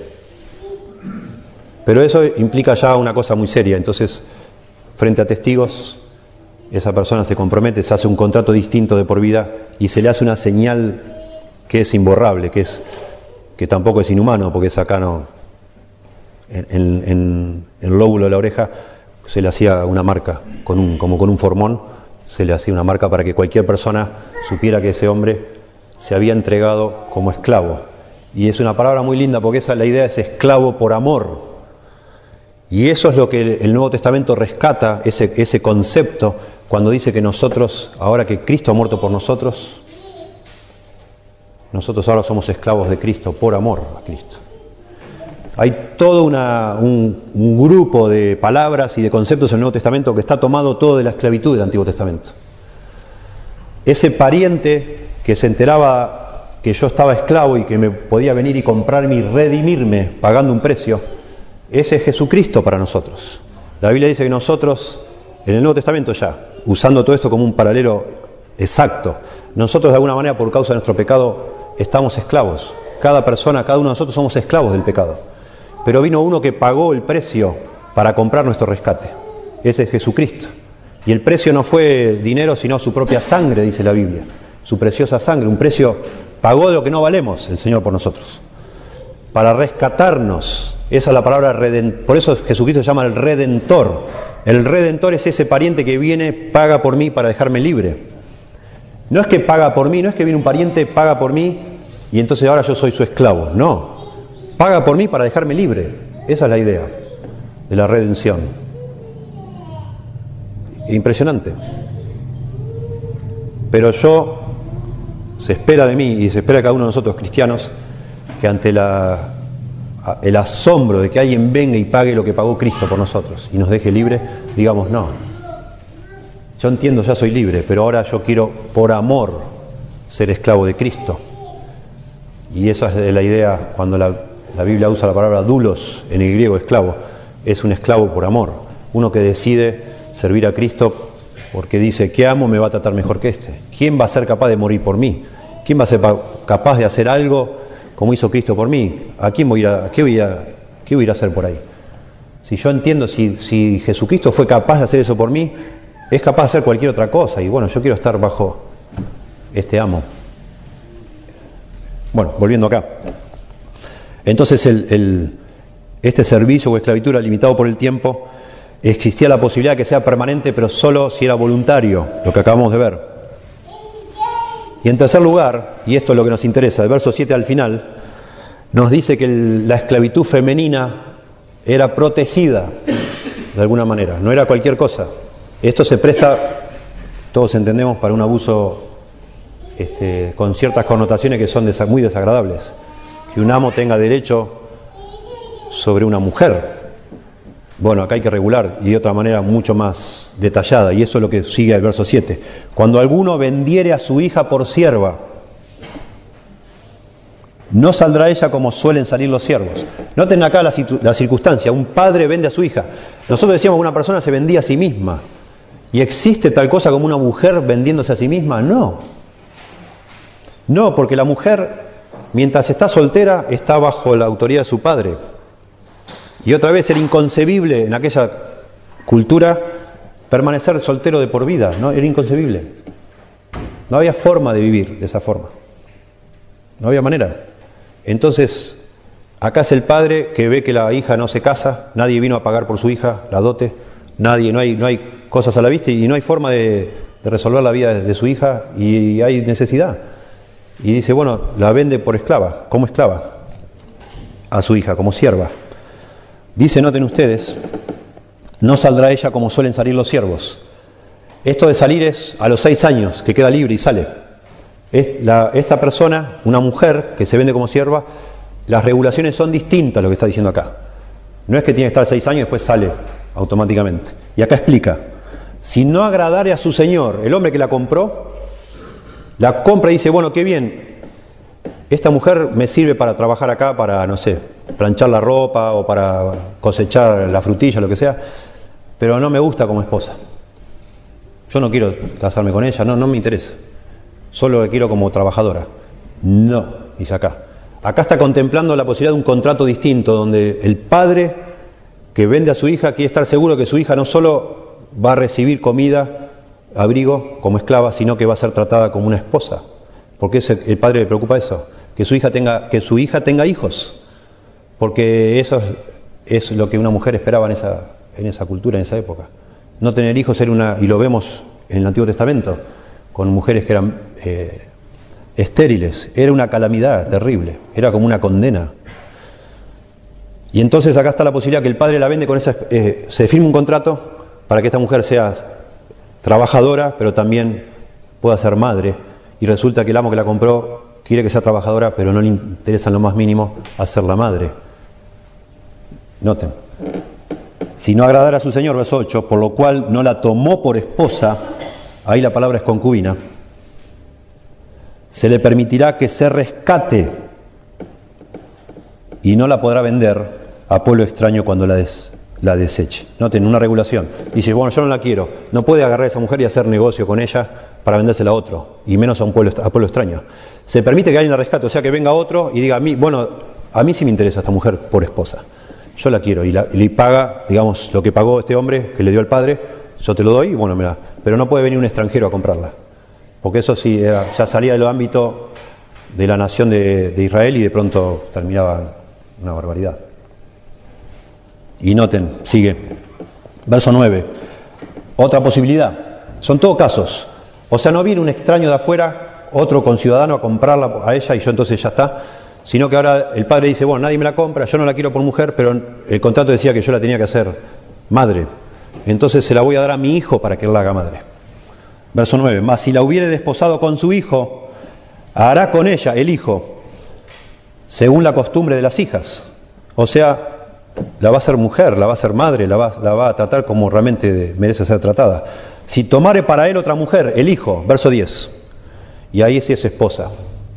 Pero eso implica ya una cosa muy seria. Entonces, frente a testigos, esa persona se compromete, se hace un contrato distinto de por vida y se le hace una señal que es imborrable, que tampoco es inhumano, porque es acá no, en el lóbulo de la oreja se le hacía una marca, como con un formón, se le hacía una marca para que cualquier persona supiera que ese hombre se había entregado como esclavo. Y es una palabra muy linda porque la idea es esclavo por amor. Y eso es lo que el Nuevo Testamento rescata, ese concepto, cuando dice que nosotros, ahora que Cristo ha muerto por nosotros ahora somos esclavos de Cristo, por amor a Cristo. Hay todo un grupo de palabras y de conceptos en el Nuevo Testamento que está tomado todo de la esclavitud del Antiguo Testamento. Ese pariente que se enteraba que yo estaba esclavo y que me podía venir y comprarme y redimirme pagando un precio, ese es Jesucristo para nosotros. La Biblia dice que nosotros, en el Nuevo Testamento ya, usando todo esto como un paralelo exacto, nosotros de alguna manera por causa de nuestro pecado estamos esclavos. Cada persona, cada uno de nosotros somos esclavos del pecado. Pero vino uno que pagó el precio para comprar nuestro rescate. Ese es Jesucristo. Y el precio no fue dinero, sino su propia sangre, dice la Biblia. Su preciosa sangre, un precio, pagó de lo que no valemos el Señor por nosotros. Para rescatarnos. Esa es la palabra redentor. Por eso Jesucristo se llama el Redentor. El Redentor es ese pariente que viene, paga por mí para dejarme libre. No es que paga por mí, no es que viene un pariente, paga por mí y entonces ahora yo soy su esclavo. No. Paga por mí para dejarme libre. Esa es la idea de la redención. Impresionante. Pero se espera de mí y se espera de cada uno de nosotros cristianos que ante el asombro de que alguien venga y pague lo que pagó Cristo por nosotros y nos deje libre, digamos no. Yo entiendo, ya soy libre, pero ahora yo quiero por amor ser esclavo de Cristo. Y esa es la idea cuando la Biblia usa la palabra doulos, en el griego esclavo, es un esclavo por amor. Uno que decide servir a Cristo porque dice, ¿qué amo me va a tratar mejor que este? ¿Quién va a ser capaz de morir por mí? ¿Quién va a ser capaz de hacer algo como hizo Cristo por mí? ¿A quién voy a qué voy a ir a hacer por ahí? Si yo entiendo, si Jesucristo fue capaz de hacer eso por mí, es capaz de hacer cualquier otra cosa. Y bueno, yo quiero estar bajo este amo. Bueno, volviendo acá. Entonces este servicio o esclavitud era limitado por el tiempo. Existía la posibilidad de que sea permanente, pero solo si era voluntario, lo que acabamos de ver. Y en tercer lugar, y esto es lo que nos interesa, el verso 7 al final, nos dice que la esclavitud femenina era protegida de alguna manera, no era cualquier cosa. Esto se presta, todos entendemos, para un abuso con ciertas connotaciones que son muy desagradables. Que un amo tenga derecho sobre una mujer. Bueno, acá hay que regular y de otra manera mucho más detallada, y eso es lo que sigue el verso 7. Cuando alguno vendiere a su hija por sierva, no saldrá ella como suelen salir los siervos. Noten acá la circunstancia, un padre vende a su hija. Nosotros decíamos que una persona se vendía a sí misma. ¿Y existe tal cosa como una mujer vendiéndose a sí misma? No. No, porque la mujer, mientras está soltera, está bajo la autoridad de su padre. Y otra vez era inconcebible en aquella cultura permanecer soltero de por vida, ¿no? Era inconcebible. No había forma de vivir de esa forma. No había manera. Entonces, acá es el padre que ve que la hija no se casa, nadie vino a pagar por su hija la dote, no hay cosas a la vista y no hay forma de resolver la vida de su hija y hay necesidad. Y dice, bueno, la vende por esclava, como esclava, a su hija, como sierva. Dice, noten ustedes, no saldrá ella como suelen salir los siervos. Esto de salir es a los 6 años, que queda libre y sale. Esta persona, una mujer que se vende como sierva, las regulaciones son distintas a lo que está diciendo acá. No es que tiene que estar 6 años y después sale automáticamente. Y acá explica, si no agradare a su señor, el hombre que la compró, la compra y dice, bueno, qué bien, esta mujer me sirve para trabajar acá, para, no sé, planchar la ropa o para cosechar la frutilla, lo que sea, pero no me gusta como esposa. Yo no quiero casarme con ella, no me interesa. Solo la quiero como trabajadora. No, dice acá. Acá está contemplando la posibilidad de un contrato distinto, donde el padre que vende a su hija quiere estar seguro que su hija no solo va a recibir comida, abrigo como esclava, sino que va a ser tratada como una esposa. Porque el padre le preocupa eso, que su hija tenga hijos. Porque eso es lo que una mujer esperaba en esa cultura, en esa época. No tener hijos era y lo vemos en el Antiguo Testamento, con mujeres que eran estériles, era una calamidad terrible, era como una condena. Y entonces acá está la posibilidad que el padre la vende con se firme un contrato para que esta mujer sea trabajadora, pero también pueda ser madre, y resulta que el amo que la compró quiere que sea trabajadora, pero no le interesa en lo más mínimo hacerla madre. Noten, si no agradara a su señor, verso 8, por lo cual no la tomó por esposa, ahí la palabra es concubina, se le permitirá que se rescate y no la podrá vender a pueblo extraño cuando la deseche. Noten, una regulación. Dice, bueno, yo no la quiero. No puede agarrar a esa mujer y hacer negocio con ella para vendérsela a otro, y menos a pueblo extraño. Se permite que alguien la rescate, o sea, que venga otro y diga, a mí sí me interesa esta mujer por esposa. Yo la quiero, y le paga, digamos, lo que pagó este hombre que le dio al padre, yo te lo doy, y bueno, pero no puede venir un extranjero a comprarla, porque eso sí, ya salía del ámbito de la nación de Israel y de pronto terminaba una barbaridad. Y noten, sigue, verso 9, otra posibilidad, son todos casos, o sea, no viene un extraño de afuera, otro conciudadano a comprarla a ella y yo entonces ya está, sino que ahora el padre dice, bueno, nadie me la compra, yo no la quiero por mujer, pero el contrato decía que yo la tenía que hacer madre, entonces se la voy a dar a mi hijo para que él la haga madre. Verso 9, mas si la hubiere desposado con su hijo, hará con ella, el hijo, según la costumbre de las hijas, o sea, la va a hacer mujer, la va a hacer madre, la va a tratar como realmente merece ser tratada. Si tomare para él otra mujer, el hijo, verso 10, y ahí sí es esposa,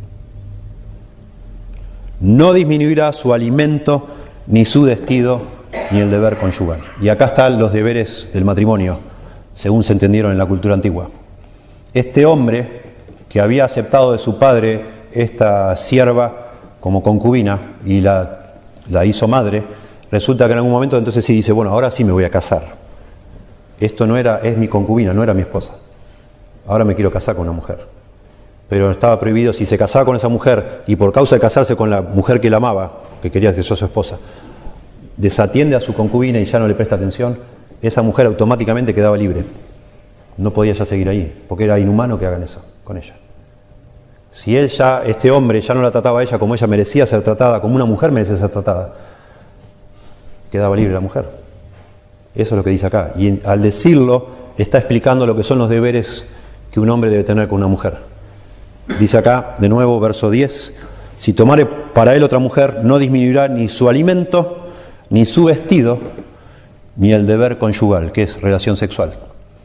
no disminuirá su alimento, ni su vestido, ni el deber conyugal. Y acá están los deberes del matrimonio, según se entendieron en la cultura antigua. Este hombre que había aceptado de su padre esta sierva como concubina y la hizo madre, resulta que en algún momento entonces sí dice, bueno, ahora sí me voy a casar. Esto no era, es mi concubina, no era mi esposa. Ahora me quiero casar con una mujer. Pero estaba prohibido, si se casaba con esa mujer y por causa de casarse con la mujer que la amaba, que quería que sea su esposa, desatiende a su concubina y ya no le presta atención, esa mujer automáticamente quedaba libre. No podía ya seguir ahí, porque era inhumano que hagan eso con ella. Si este hombre ya no la trataba a ella como ella merecía ser tratada, como una mujer merecía ser tratada, quedaba libre la mujer. Eso es lo que dice acá. Y al decirlo, está explicando lo que son los deberes que un hombre debe tener con una mujer. Dice acá, de nuevo, verso 10, si tomare para él otra mujer, no disminuirá ni su alimento, ni su vestido, ni el deber conyugal, que es relación sexual.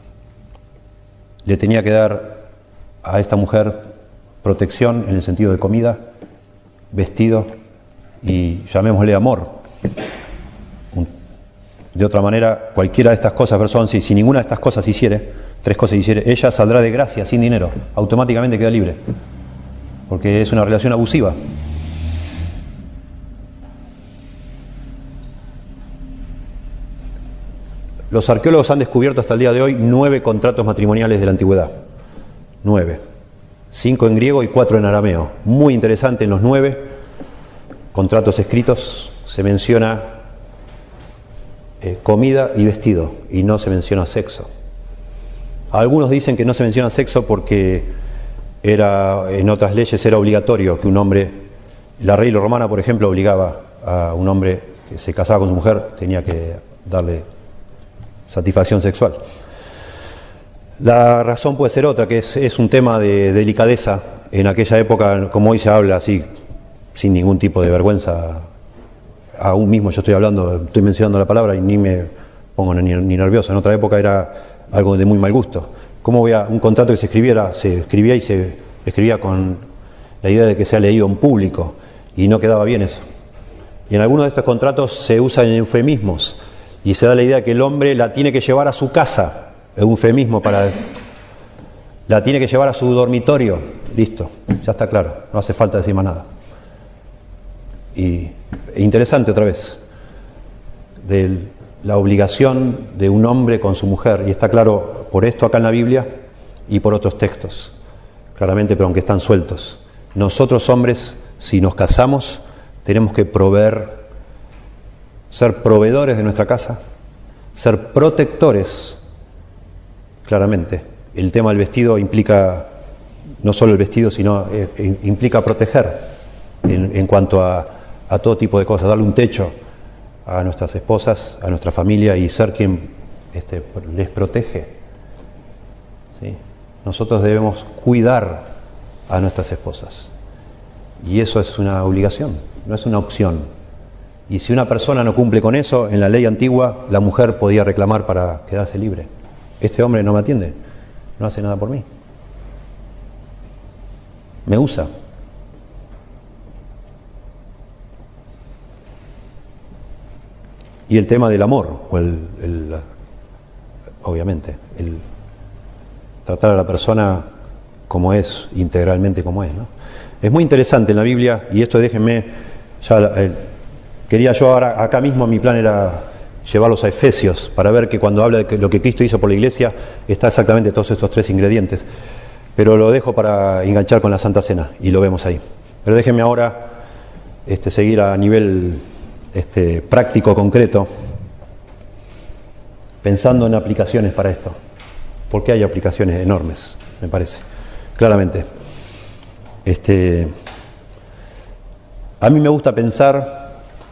Le tenía que dar a esta mujer protección en el sentido de comida, vestido y llamémosle amor. De otra manera, cualquiera de estas cosas, verso 11, si ninguna de estas cosas hiciere, 3 cosas hiciere, ella saldrá de gracia sin dinero, automáticamente queda libre, porque es una relación abusiva. Los arqueólogos han descubierto hasta el día de hoy 9 contratos matrimoniales de la antigüedad. 9. 5 en griego y 4 en arameo. Muy interesante, en los 9 contratos escritos se menciona comida y vestido y no se menciona sexo. Algunos dicen que no se menciona sexo porque en otras leyes era obligatorio que un hombre, la ley romana por ejemplo obligaba a un hombre que se casaba con su mujer, tenía que darle satisfacción sexual. La razón puede ser otra, que es un tema de delicadeza. En aquella época, como hoy se habla así, sin ningún tipo de vergüenza, aún mismo yo estoy mencionando la palabra y ni me pongo ni nervioso. En otra época era algo de muy mal gusto. ¿Cómo un contrato que se escribía y se escribía con la idea de que sea leído en público y no quedaba bien eso? Y en algunos de estos contratos se usan eufemismos y se da la idea que el hombre la tiene que llevar a su casa. Eufemismo la tiene que llevar a su dormitorio. Listo, ya está claro, no hace falta decir más nada. Y interesante otra vez, de la obligación de un hombre con su mujer, y está claro por esto acá en la Biblia y por otros textos, claramente, pero aunque están sueltos. Nosotros hombres, si nos casamos, tenemos que ser proveedores de nuestra casa, ser protectores. Claramente, el tema del vestido implica, no solo el vestido, sino implica proteger en cuanto a todo tipo de cosas, darle un techo a nuestras esposas, a nuestra familia y ser quien les protege. ¿Sí? Nosotros debemos cuidar a nuestras esposas y eso es una obligación, no es una opción. Y si una persona no cumple con eso, en la ley antigua la mujer podía reclamar para quedarse libre. Este hombre no me atiende, no hace nada por mí, me usa. Y el tema del amor, obviamente, el tratar a la persona como es, integralmente como es, ¿no? Es muy interesante en la Biblia, y esto déjenme, quería yo ahora, acá mismo mi plan era llevarlos a Efesios, para ver que cuando habla de lo que Cristo hizo por la iglesia, está exactamente todos estos 3 ingredientes. Pero lo dejo para enganchar con la Santa Cena, y lo vemos ahí. Pero déjenme ahora seguir a nivel práctico, concreto, pensando en aplicaciones para esto. Porque hay aplicaciones enormes, me parece, claramente. A mí me gusta pensar,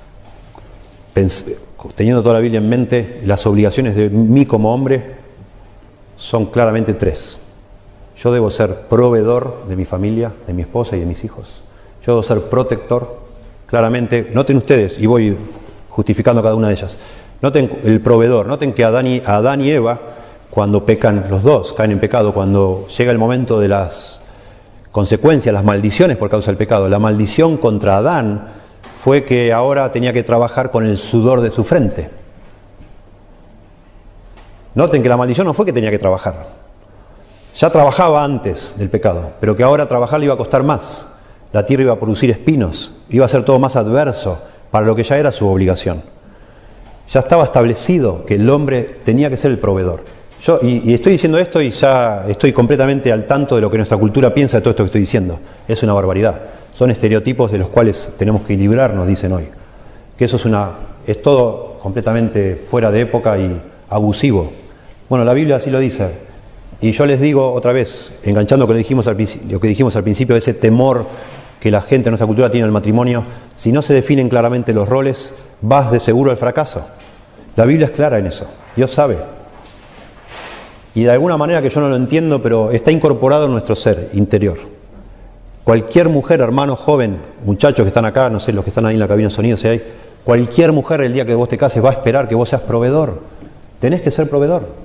teniendo toda la Biblia en mente, las obligaciones de mí como hombre son claramente 3. Yo debo ser proveedor de mi familia, de mi esposa y de mis hijos. Yo debo ser protector, claramente. Noten ustedes, y voy justificando cada una de ellas. Noten el proveedor, noten que Adán y Eva, cuando pecan los dos, caen en pecado, cuando llega el momento de las consecuencias, las maldiciones por causa del pecado. La maldición contra Adán fue que ahora tenía que trabajar con el sudor de su frente. Noten que la maldición no fue que tenía que trabajar, ya trabajaba antes del pecado, pero que ahora trabajar le iba a costar más. La tierra iba a producir espinos, iba a ser todo más adverso para lo que ya era su obligación. Ya estaba establecido que el hombre tenía que ser el proveedor. Y estoy diciendo esto y ya estoy completamente al tanto de lo que nuestra cultura piensa de todo esto que estoy diciendo. Es una barbaridad. Son estereotipos de los cuales tenemos que librarnos, dicen hoy. Que eso es todo completamente fuera de época y abusivo. Bueno, la Biblia así lo dice. Y yo les digo otra vez, enganchando con lo que dijimos al principio, de ese temor que la gente de nuestra cultura tiene al matrimonio, si no se definen claramente los roles, vas de seguro al fracaso. La Biblia es clara en eso, Dios sabe. Y de alguna manera que yo no lo entiendo, pero está incorporado en nuestro ser interior. Cualquier mujer, hermano, joven, muchachos que están acá, no sé, los que están ahí en la cabina de sonido, si hay, cualquier mujer el día que vos te cases va a esperar que vos seas proveedor. Tenés que ser proveedor.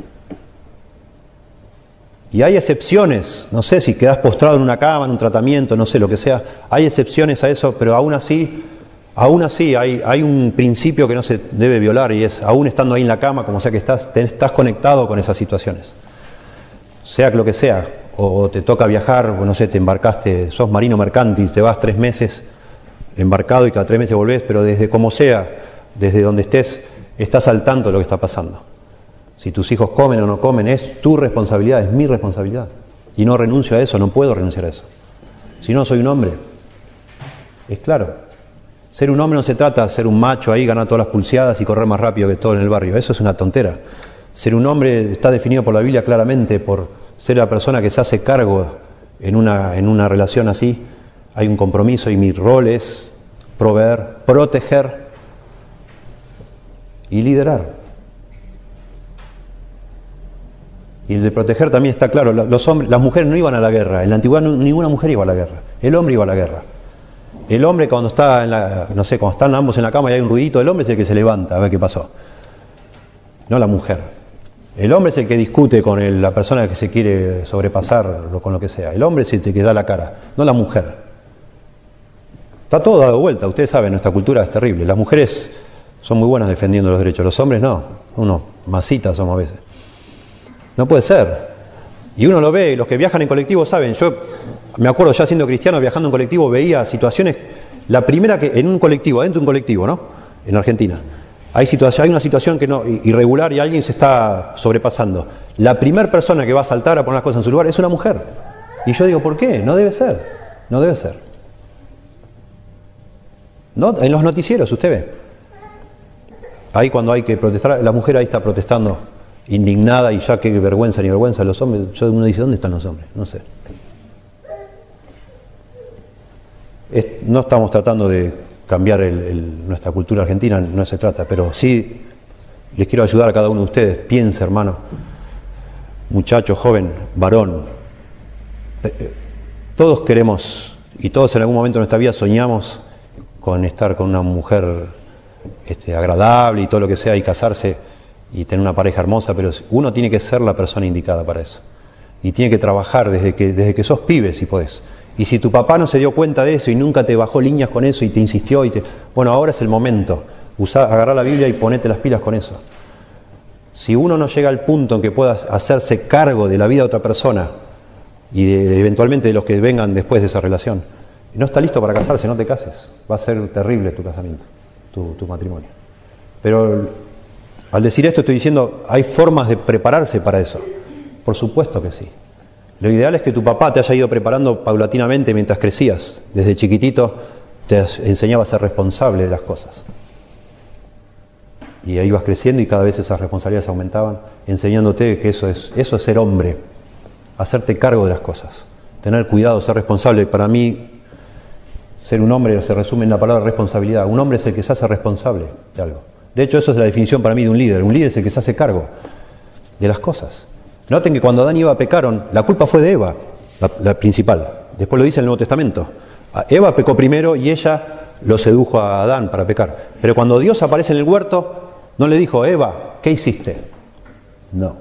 Y hay excepciones, no sé si quedás postrado en una cama, en un tratamiento, no sé, lo que sea, hay excepciones a eso, pero aún así hay un principio que no se debe violar y es, aún estando ahí en la cama, como sea que estás conectado con esas situaciones. Sea lo que sea, o te toca viajar, o no sé, te embarcaste, sos marino mercantil, te vas 3 meses embarcado y cada 3 meses volvés, pero desde como sea, desde donde estés, estás al tanto de lo que está pasando. Si tus hijos comen o no comen, es tu responsabilidad, es mi responsabilidad. Y no renuncio a eso, no puedo renunciar a eso. Si no, soy un hombre. Es claro. Ser un hombre no se trata de ser un macho ahí, ganar todas las pulseadas y correr más rápido que todo en el barrio. Eso es una tontera. Ser un hombre está definido por la Biblia claramente por ser la persona que se hace cargo en una relación así. Hay un compromiso y mi rol es proveer, proteger y liderar. Y el de proteger también está claro. Los hombres, las mujeres no iban a la guerra. En la antigüedad ninguna mujer iba a la guerra. El hombre iba a la guerra. El hombre cuando está cuando están ambos en la cama y hay un ruidito, el hombre es el que se levanta a ver qué pasó. No la mujer. El hombre es el que discute con la persona que se quiere sobrepasar con lo que sea. El hombre es el que da la cara, no la mujer. Está todo dado vuelta. Ustedes saben, nuestra cultura es terrible. Las mujeres son muy buenas defendiendo los derechos. Los hombres no. Unos masitas somos a veces. No puede ser. Y uno lo ve, los que viajan en colectivo saben. Yo me acuerdo ya siendo cristiano, viajando en colectivo, veía situaciones. La primera que en un colectivo, adentro de un colectivo, ¿no? En Argentina. Hay una situación que no irregular y alguien se está sobrepasando. La primera persona que va a saltar a poner las cosas en su lugar es una mujer. Y yo digo, ¿por qué? No debe ser. No debe ser. ¿No? En los noticieros, usted ve. Ahí cuando hay que protestar, la mujer ahí está protestando, indignada, y ya qué vergüenza ni vergüenza. Los hombres, uno dice, ¿dónde están los hombres? No sé. No estamos tratando de cambiar nuestra cultura argentina, no se trata, pero sí les quiero ayudar a cada uno de ustedes. Piense, hermano, muchacho, joven, varón. Todos queremos, y todos en algún momento de nuestra vida soñamos con estar con una mujer agradable y todo lo que sea, y casarse y tener una pareja hermosa, pero uno tiene que ser la persona indicada para eso. Y tiene que trabajar desde que sos pibe, si podés. Y si tu papá no se dio cuenta de eso y nunca te bajó líneas con eso y te insistió, bueno, ahora es el momento. Agarrá la Biblia y ponete las pilas con eso. Si uno no llega al punto en que pueda hacerse cargo de la vida de otra persona y eventualmente de los que vengan después de esa relación, no está listo para casarse, no te cases. Va a ser terrible tu casamiento, tu matrimonio. Pero al decir esto estoy diciendo, hay formas de prepararse para eso. Por supuesto que sí. Lo ideal es que tu papá te haya ido preparando paulatinamente mientras crecías. Desde chiquitito te enseñaba a ser responsable de las cosas. Y ahí ibas creciendo y cada vez esas responsabilidades aumentaban, enseñándote que eso es ser hombre, hacerte cargo de las cosas, tener cuidado, ser responsable. Para mí, ser un hombre se resume en la palabra responsabilidad. Un hombre es el que se hace responsable de algo. De hecho, eso es la definición para mí de un líder. Un líder es el que se hace cargo de las cosas. Noten que cuando Adán y Eva pecaron, la culpa fue de Eva, la principal. Después lo dice el Nuevo Testamento. Eva pecó primero y ella lo sedujo a Adán para pecar. Pero cuando Dios aparece en el huerto, no le dijo, Eva, ¿qué hiciste? No.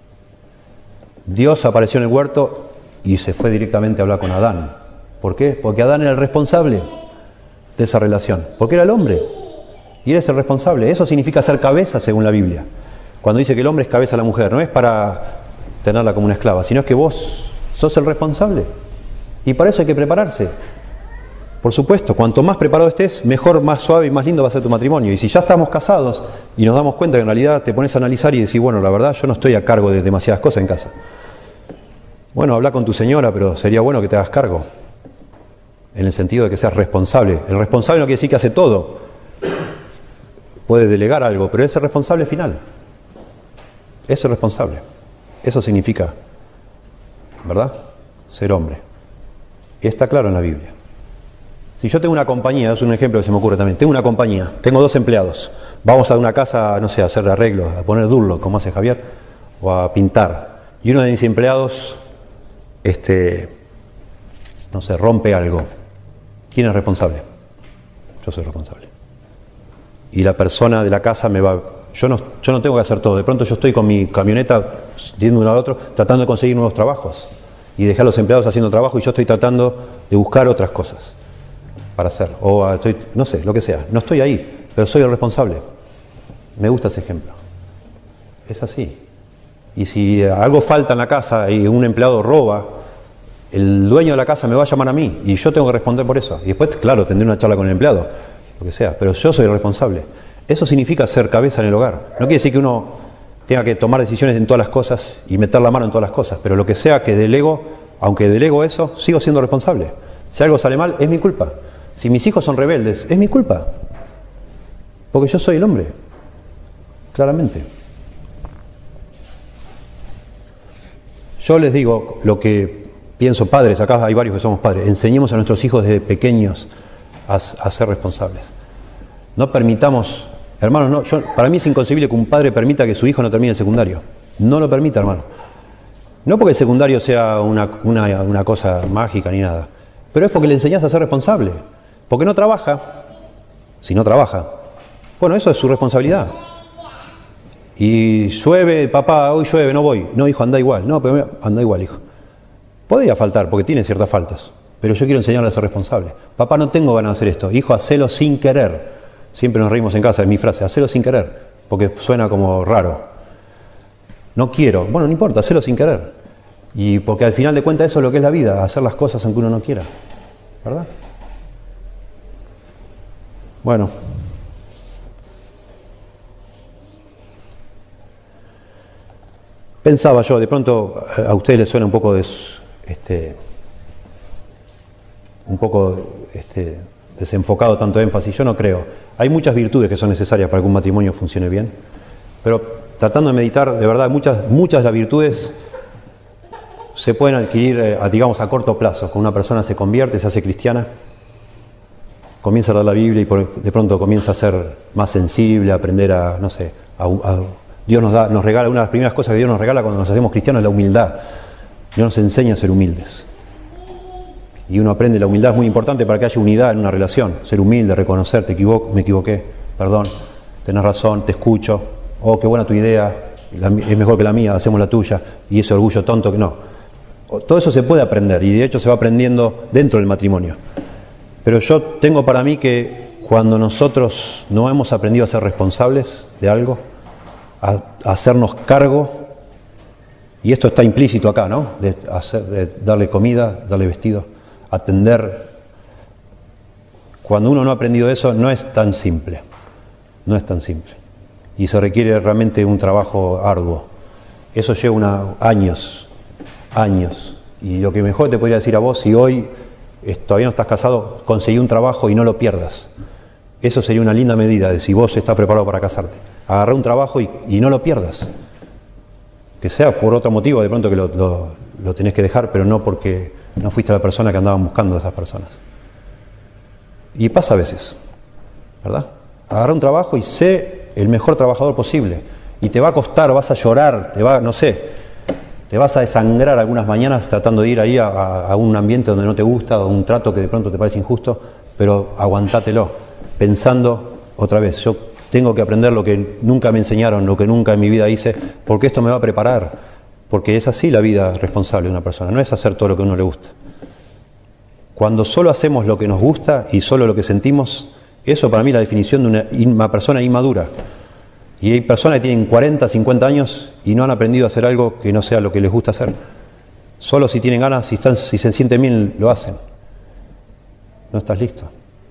Dios apareció en el huerto y se fue directamente a hablar con Adán. ¿Por qué? Porque Adán era el responsable de esa relación. Porque era el hombre. Y él es el responsable. Eso significa ser cabeza según la Biblia. Cuando dice que el hombre es cabeza de la mujer, no es para tenerla como una esclava, sino es que vos sos el responsable. Y para eso hay que prepararse. Por supuesto, cuanto más preparado estés, mejor, más suave y más lindo va a ser tu matrimonio. Y si ya estamos casados y nos damos cuenta que en realidad te pones a analizar y decís, bueno, la verdad yo no estoy a cargo de demasiadas cosas en casa. Bueno, habla con tu señora, pero sería bueno que te hagas cargo. En el sentido de que seas responsable. El responsable no quiere decir que hace todo. Puede delegar algo, pero es el responsable final. Eso es responsable. Eso significa, ¿verdad? Ser hombre. Y está claro en la Biblia. Si yo tengo una compañía, es un ejemplo que se me ocurre también, tengo una compañía, tengo 2 empleados, vamos a una casa, no sé, a hacer arreglos, a poner durlo, como hace Javier, o a pintar, y uno de mis empleados, no sé, rompe algo. ¿Quién es responsable? Yo soy responsable. Y la persona de la casa me va... Yo no tengo que hacer todo, de pronto yo estoy con mi camioneta, yendo de uno al otro, tratando de conseguir nuevos trabajos, y dejar a los empleados haciendo trabajo, y yo estoy tratando de buscar otras cosas para hacer, o estoy, no sé, lo que sea. No estoy ahí, pero soy el responsable. Me gusta ese ejemplo. Es así. Y si algo falta en la casa y un empleado roba, el dueño de la casa me va a llamar a mí y yo tengo que responder por eso. Y después, claro, tendré una charla con el empleado, lo que sea, pero yo soy el responsable. Eso significa ser cabeza en el hogar. No quiere decir que uno tenga que tomar decisiones en todas las cosas y meter la mano en todas las cosas, pero lo que sea que delego, aunque delego eso, sigo siendo responsable. Si algo sale mal, es mi culpa. Si mis hijos son rebeldes, es mi culpa. Porque yo soy el hombre. Claramente. Yo les digo lo que pienso, padres, acá hay varios que somos padres, enseñemos a nuestros hijos desde pequeños a ser responsables. No permitamos, hermanos, no, para mí es inconcebible que un padre permita que su hijo no termine el secundario. No lo permita, hermano. No porque el secundario sea una cosa mágica ni nada, pero es porque le enseñás a ser responsable. Porque no trabaja. Si no trabaja, bueno, eso es su responsabilidad. Y llueve, papá, hoy llueve, no voy. No, hijo, anda igual. No, pero anda igual, hijo. Podría faltar, porque tiene ciertas faltas, pero yo quiero enseñarle a ser responsable. Papá, no tengo ganas de hacer esto. Hijo, hacelo sin querer. Siempre nos reímos en casa, es mi frase, hacelo sin querer, porque suena como raro. No quiero. Bueno, no importa, hacelo sin querer. Y porque al final de cuentas eso es lo que es la vida, hacer las cosas aunque uno no quiera. ¿Verdad? Bueno. Pensaba yo, de pronto a ustedes les suena un poco desenfocado tanto énfasis. Yo no creo. Hay muchas virtudes que son necesarias para que un matrimonio funcione bien, pero tratando de meditar, de verdad, muchas de las virtudes se pueden adquirir, digamos, a corto plazo. Cuando una persona se convierte, se hace cristiana, comienza a leer la Biblia y de pronto comienza a ser más sensible, a aprender a, no sé, Dios nos regala, una de las primeras cosas que Dios nos regala cuando nos hacemos cristianos es la humildad. Dios nos enseña a ser humildes. Y uno aprende, la humildad es muy importante para que haya unidad en una relación. Ser humilde, reconocer, me equivoqué, perdón, tenés razón, te escucho, oh, qué buena tu idea, es mejor que la mía, hacemos la tuya, y ese orgullo tonto que no. Todo eso se puede aprender, y de hecho se va aprendiendo dentro del matrimonio. Pero yo tengo para mí que cuando nosotros no hemos aprendido a ser responsables de algo, a hacernos cargo, y esto está implícito acá, ¿no? De darle comida, darle vestido, atender. Cuando uno no ha aprendido eso, no es tan simple. No es tan simple. Y se requiere realmente un trabajo arduo. Eso lleva años. Y lo que mejor te podría decir a vos, si hoy todavía no estás casado, conseguí un trabajo y no lo pierdas. Eso sería una linda medida de si vos estás preparado para casarte. Agarrá un trabajo y no lo pierdas. Que sea por otro motivo, de pronto que lo tenés que dejar, pero no porque no fuiste la persona que andaban buscando a esas personas. Y pasa a veces, ¿verdad? Agarrá un trabajo y sé el mejor trabajador posible. Y te va a costar, vas a llorar, te vas a desangrar algunas mañanas tratando de ir ahí a un ambiente donde no te gusta, o un trato que de pronto te parece injusto, pero aguantátelo, pensando otra vez, yo tengo que aprender lo que nunca me enseñaron, lo que nunca en mi vida hice, porque esto me va a preparar, porque es así la vida responsable de una persona, no es hacer todo lo que a uno le gusta. Cuando solo hacemos lo que nos gusta y solo lo que sentimos, eso para mí es la definición de una persona inmadura. Y hay personas que tienen 40, 50 años y no han aprendido a hacer algo que no sea lo que les gusta hacer. Solo si tienen ganas, si se sienten bien, lo hacen. No estás listo.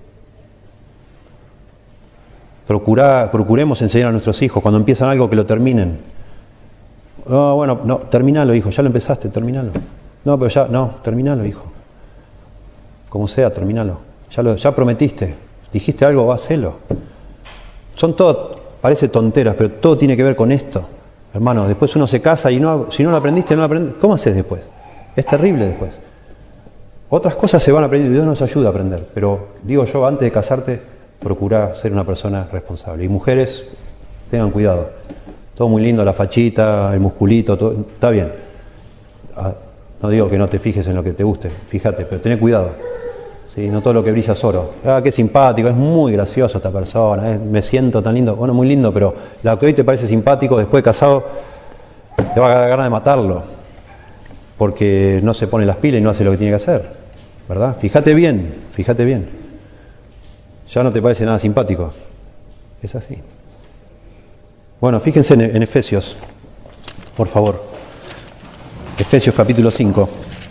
Procuremos enseñar a nuestros hijos, cuando empiezan algo, que lo terminen. Oh, bueno, no, terminalo, hijo, ya lo empezaste, terminalo. No, pero ya, no, terminalo, hijo. Como sea, terminalo. Ya prometiste, dijiste algo, hacelo. Son todo, parece tonteras, pero todo tiene que ver con esto. Hermano, después uno se casa y si no lo aprendiste, no lo aprendiste. ¿Cómo haces después? Es terrible después. Otras cosas se van aprendiendo y Dios nos ayuda a aprender. Pero digo yo, antes de casarte, procura ser una persona responsable. Y mujeres, tengan cuidado. Todo muy lindo, la fachita, el musculito, todo, está bien. No digo que no te fijes en lo que te guste, fíjate, pero ten cuidado. ¿Sí? No todo lo que brilla es oro. Qué simpático, es muy gracioso esta persona, me siento tan lindo. Bueno, muy lindo, pero lo que hoy te parece simpático, después de casado, te va a dar ganas de matarlo. Porque no se pone las pilas y no hace lo que tiene que hacer. ¿Verdad? Fíjate bien, fíjate bien. Ya no te parece nada simpático. Es así. Bueno, fíjense en Efesios, por favor. Efesios capítulo 5.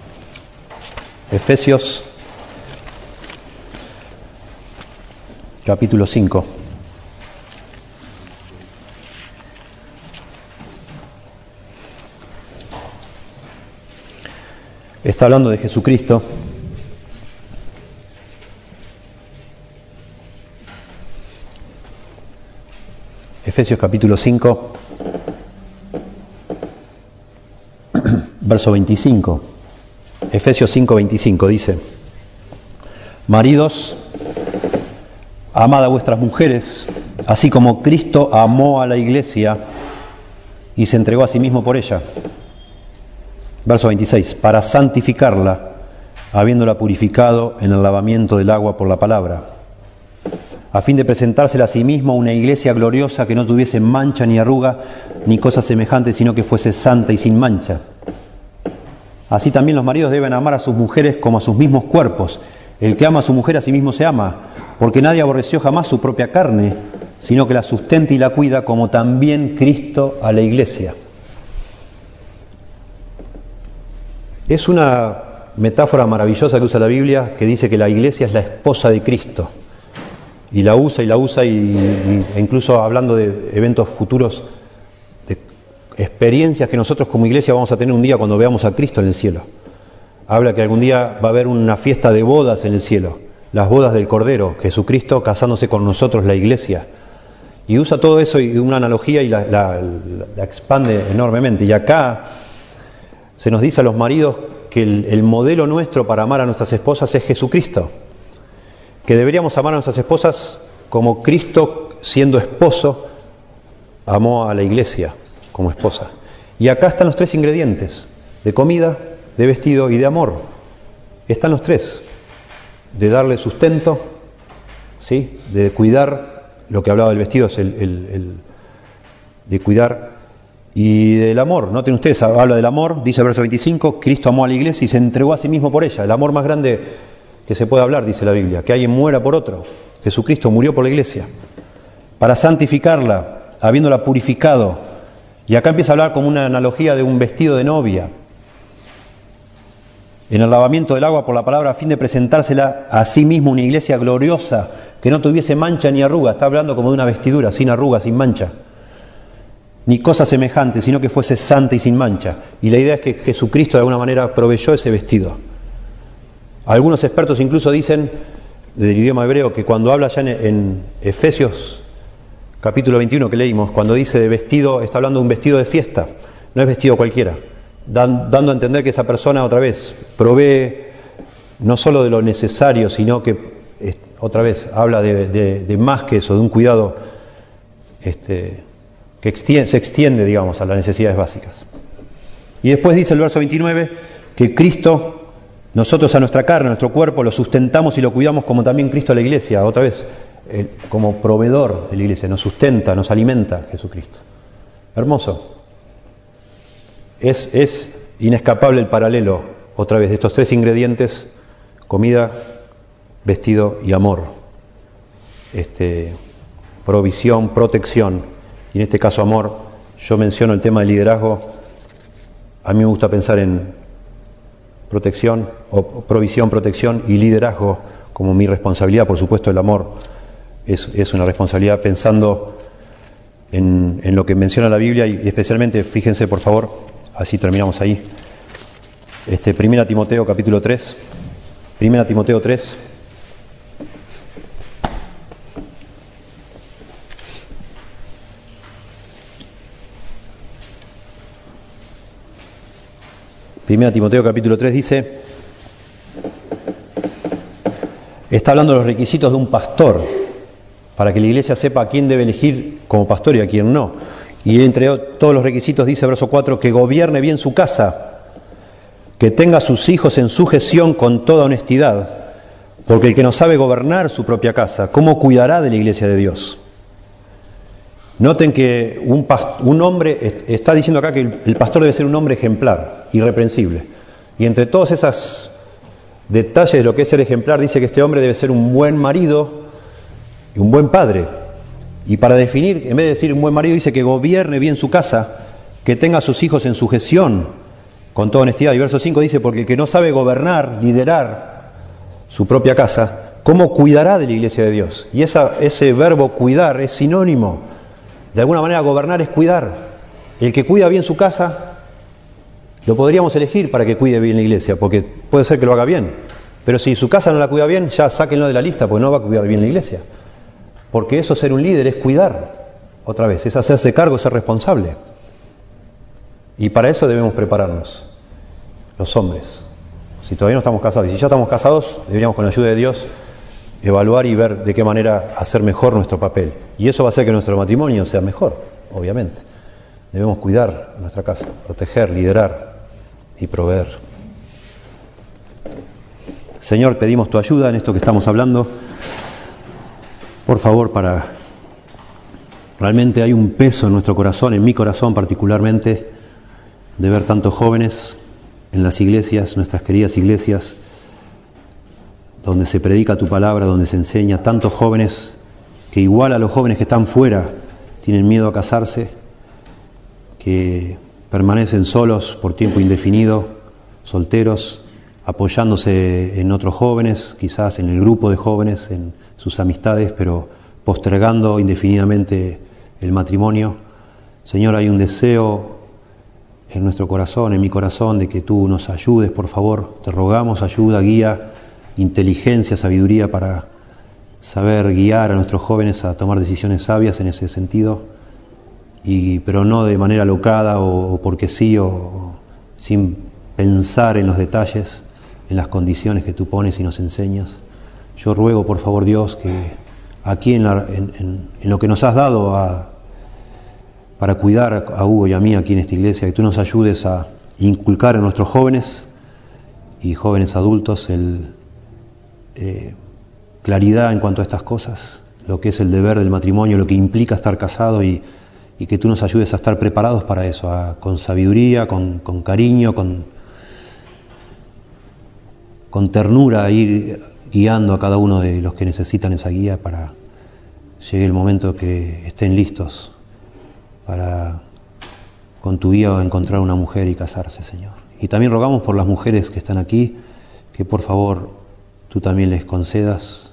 Efesios capítulo 5. Está hablando de Jesucristo. Efesios capítulo 5, verso 25. Efesios 5, 25 dice: Maridos, amad a vuestras mujeres, así como Cristo amó a la iglesia y se entregó a sí mismo por ella. Verso 26, para santificarla, habiéndola purificado en el lavamiento del agua por la palabra, a fin de presentársela a sí mismo una iglesia gloriosa que no tuviese mancha ni arruga, ni cosa semejante, sino que fuese santa y sin mancha. Así también los maridos deben amar a sus mujeres como a sus mismos cuerpos. El que ama a su mujer a sí mismo se ama, porque nadie aborreció jamás su propia carne, sino que la sustenta y la cuida, como también Cristo a la iglesia. Es una metáfora maravillosa que usa la Biblia, que dice que la iglesia es la esposa de Cristo. Y la usa, e incluso hablando de eventos futuros, de experiencias que nosotros como iglesia vamos a tener un día cuando veamos a Cristo en el cielo. Habla que algún día va a haber una fiesta de bodas en el cielo, las bodas del Cordero, Jesucristo casándose con nosotros, la iglesia. Y usa todo eso y una analogía y la expande enormemente. Y acá se nos dice a los maridos que el modelo nuestro para amar a nuestras esposas es Jesucristo. Que deberíamos amar a nuestras esposas como Cristo, siendo esposo, amó a la iglesia como esposa. Y acá están los tres ingredientes: de comida, de vestido y de amor. Están los tres: de darle sustento, ¿sí? De cuidar, lo que hablaba del vestido es de cuidar, y del amor. Noten ustedes, habla del amor, dice el verso 25, Cristo amó a la iglesia y se entregó a sí mismo por ella. El amor más grande que se puede hablar, dice la Biblia, que alguien muera por otro. Jesucristo murió por la iglesia para santificarla, habiéndola purificado. Y acá empieza a hablar como una analogía de un vestido de novia, en el lavamiento del agua por la palabra, a fin de presentársela a sí mismo una iglesia gloriosa, que no tuviese mancha ni arruga. Está hablando como de una vestidura, sin arruga, sin mancha, ni cosa semejante, sino que fuese santa y sin mancha. Y la idea es que Jesucristo de alguna manera proveyó ese vestido. Algunos expertos incluso dicen, del idioma hebreo, que cuando habla ya en Efesios capítulo 21 que leímos, cuando dice de vestido, está hablando de un vestido de fiesta, no es vestido cualquiera, dando a entender que esa persona otra vez provee no solo de lo necesario, sino que otra vez habla de más que eso, de un cuidado que se extiende, digamos, a las necesidades básicas. Y después dice el verso 29 que Cristo, nosotros a nuestra carne, a nuestro cuerpo, lo sustentamos y lo cuidamos como también Cristo a la iglesia, otra vez, como proveedor de la iglesia, nos sustenta, nos alimenta Jesucristo. Hermoso. Es inescapable el paralelo, otra vez, de estos tres ingredientes: comida, vestido y amor. Provisión, protección y en este caso amor, yo menciono el tema del liderazgo. A mí me gusta pensar en protección, o provisión, protección y liderazgo como mi responsabilidad. Por supuesto, el amor es una responsabilidad, pensando en lo que menciona la Biblia, y especialmente, fíjense por favor, así terminamos ahí, 1 Timoteo capítulo 3, 1 Timoteo 3, Primera Timoteo capítulo 3 dice, está hablando de los requisitos de un pastor, para que la iglesia sepa a quién debe elegir como pastor y a quién no. Y entre todos los requisitos dice, verso 4, que gobierne bien su casa, que tenga a sus hijos en sujeción con toda honestidad, porque el que no sabe gobernar su propia casa, ¿cómo cuidará de la iglesia de Dios? Noten que un hombre, está diciendo acá que el pastor debe ser un hombre ejemplar, irreprensible. Y entre todos esos detalles de lo que es ser ejemplar, dice que este hombre debe ser un buen marido y un buen padre. Y para definir, en vez de decir un buen marido, dice que gobierne bien su casa, que tenga a sus hijos en sujeción con toda honestidad. Y verso 5 dice, porque el que no sabe gobernar, liderar su propia casa, ¿cómo cuidará de la iglesia de Dios? Y ese verbo cuidar es sinónimo. De alguna manera, gobernar es cuidar. El que cuida bien su casa, lo podríamos elegir para que cuide bien la iglesia, porque puede ser que lo haga bien. Pero si su casa no la cuida bien, ya sáquenlo de la lista, porque no va a cuidar bien la iglesia. Porque eso, ser un líder, es cuidar. Otra vez, es hacerse cargo, ser responsable. Y para eso debemos prepararnos, los hombres. Si todavía no estamos casados, y si ya estamos casados, deberíamos, con la ayuda de Dios, evaluar y ver de qué manera hacer mejor nuestro papel. Y eso va a hacer que nuestro matrimonio sea mejor, obviamente. Debemos cuidar nuestra casa, proteger, liderar y proveer. Señor, pedimos tu ayuda en esto que estamos hablando. Por favor, realmente hay un peso en nuestro corazón, en mi corazón particularmente, de ver tantos jóvenes en las iglesias, nuestras queridas iglesias, donde se predica tu palabra, donde se enseña, tantos jóvenes que, igual a los jóvenes que están fuera, tienen miedo a casarse, que permanecen solos por tiempo indefinido, solteros, apoyándose en otros jóvenes, quizás en el grupo de jóvenes, en sus amistades, pero postergando indefinidamente el matrimonio. Señor, hay un deseo en nuestro corazón, en mi corazón, de que tú nos ayudes, por favor. Te rogamos ayuda, guía, inteligencia, sabiduría para saber guiar a nuestros jóvenes a tomar decisiones sabias en ese sentido, pero no de manera alocada o porque sí, o sin pensar en los detalles, en las condiciones que tú pones y nos enseñas. Yo ruego, por favor, Dios, que aquí en lo que nos has dado para cuidar a Hugo y a mí aquí en esta iglesia, que tú nos ayudes a inculcar en nuestros jóvenes y jóvenes adultos claridad en cuanto a estas cosas, lo que es el deber del matrimonio, lo que implica estar casado, y que tú nos ayudes a estar preparados para eso, con sabiduría, con cariño, con ternura, a ir guiando a cada uno de los que necesitan esa guía para llegue el momento que estén listos para, con tu guía, encontrar una mujer y casarse, Señor. Y también rogamos por las mujeres que están aquí, que por favor tú también les concedas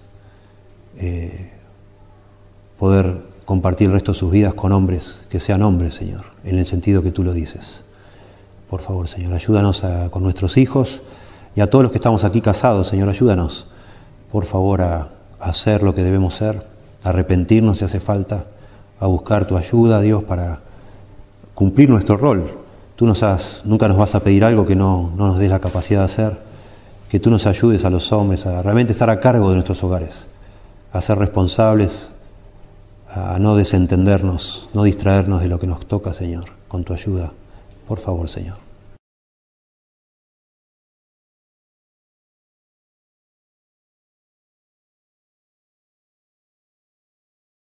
poder compartir el resto de sus vidas con hombres, que sean hombres, Señor, en el sentido que tú lo dices. Por favor, Señor, ayúdanos con nuestros hijos y a todos los que estamos aquí casados, Señor, ayúdanos, por favor, a hacer lo que debemos ser, a arrepentirnos si hace falta, a buscar tu ayuda, Dios, para cumplir nuestro rol. Tú nunca nos vas a pedir algo que no nos des la capacidad de hacer, que tú nos ayudes a los hombres a realmente estar a cargo de nuestros hogares, a ser responsables, a no desentendernos, no distraernos de lo que nos toca, Señor, con tu ayuda. Por favor, Señor.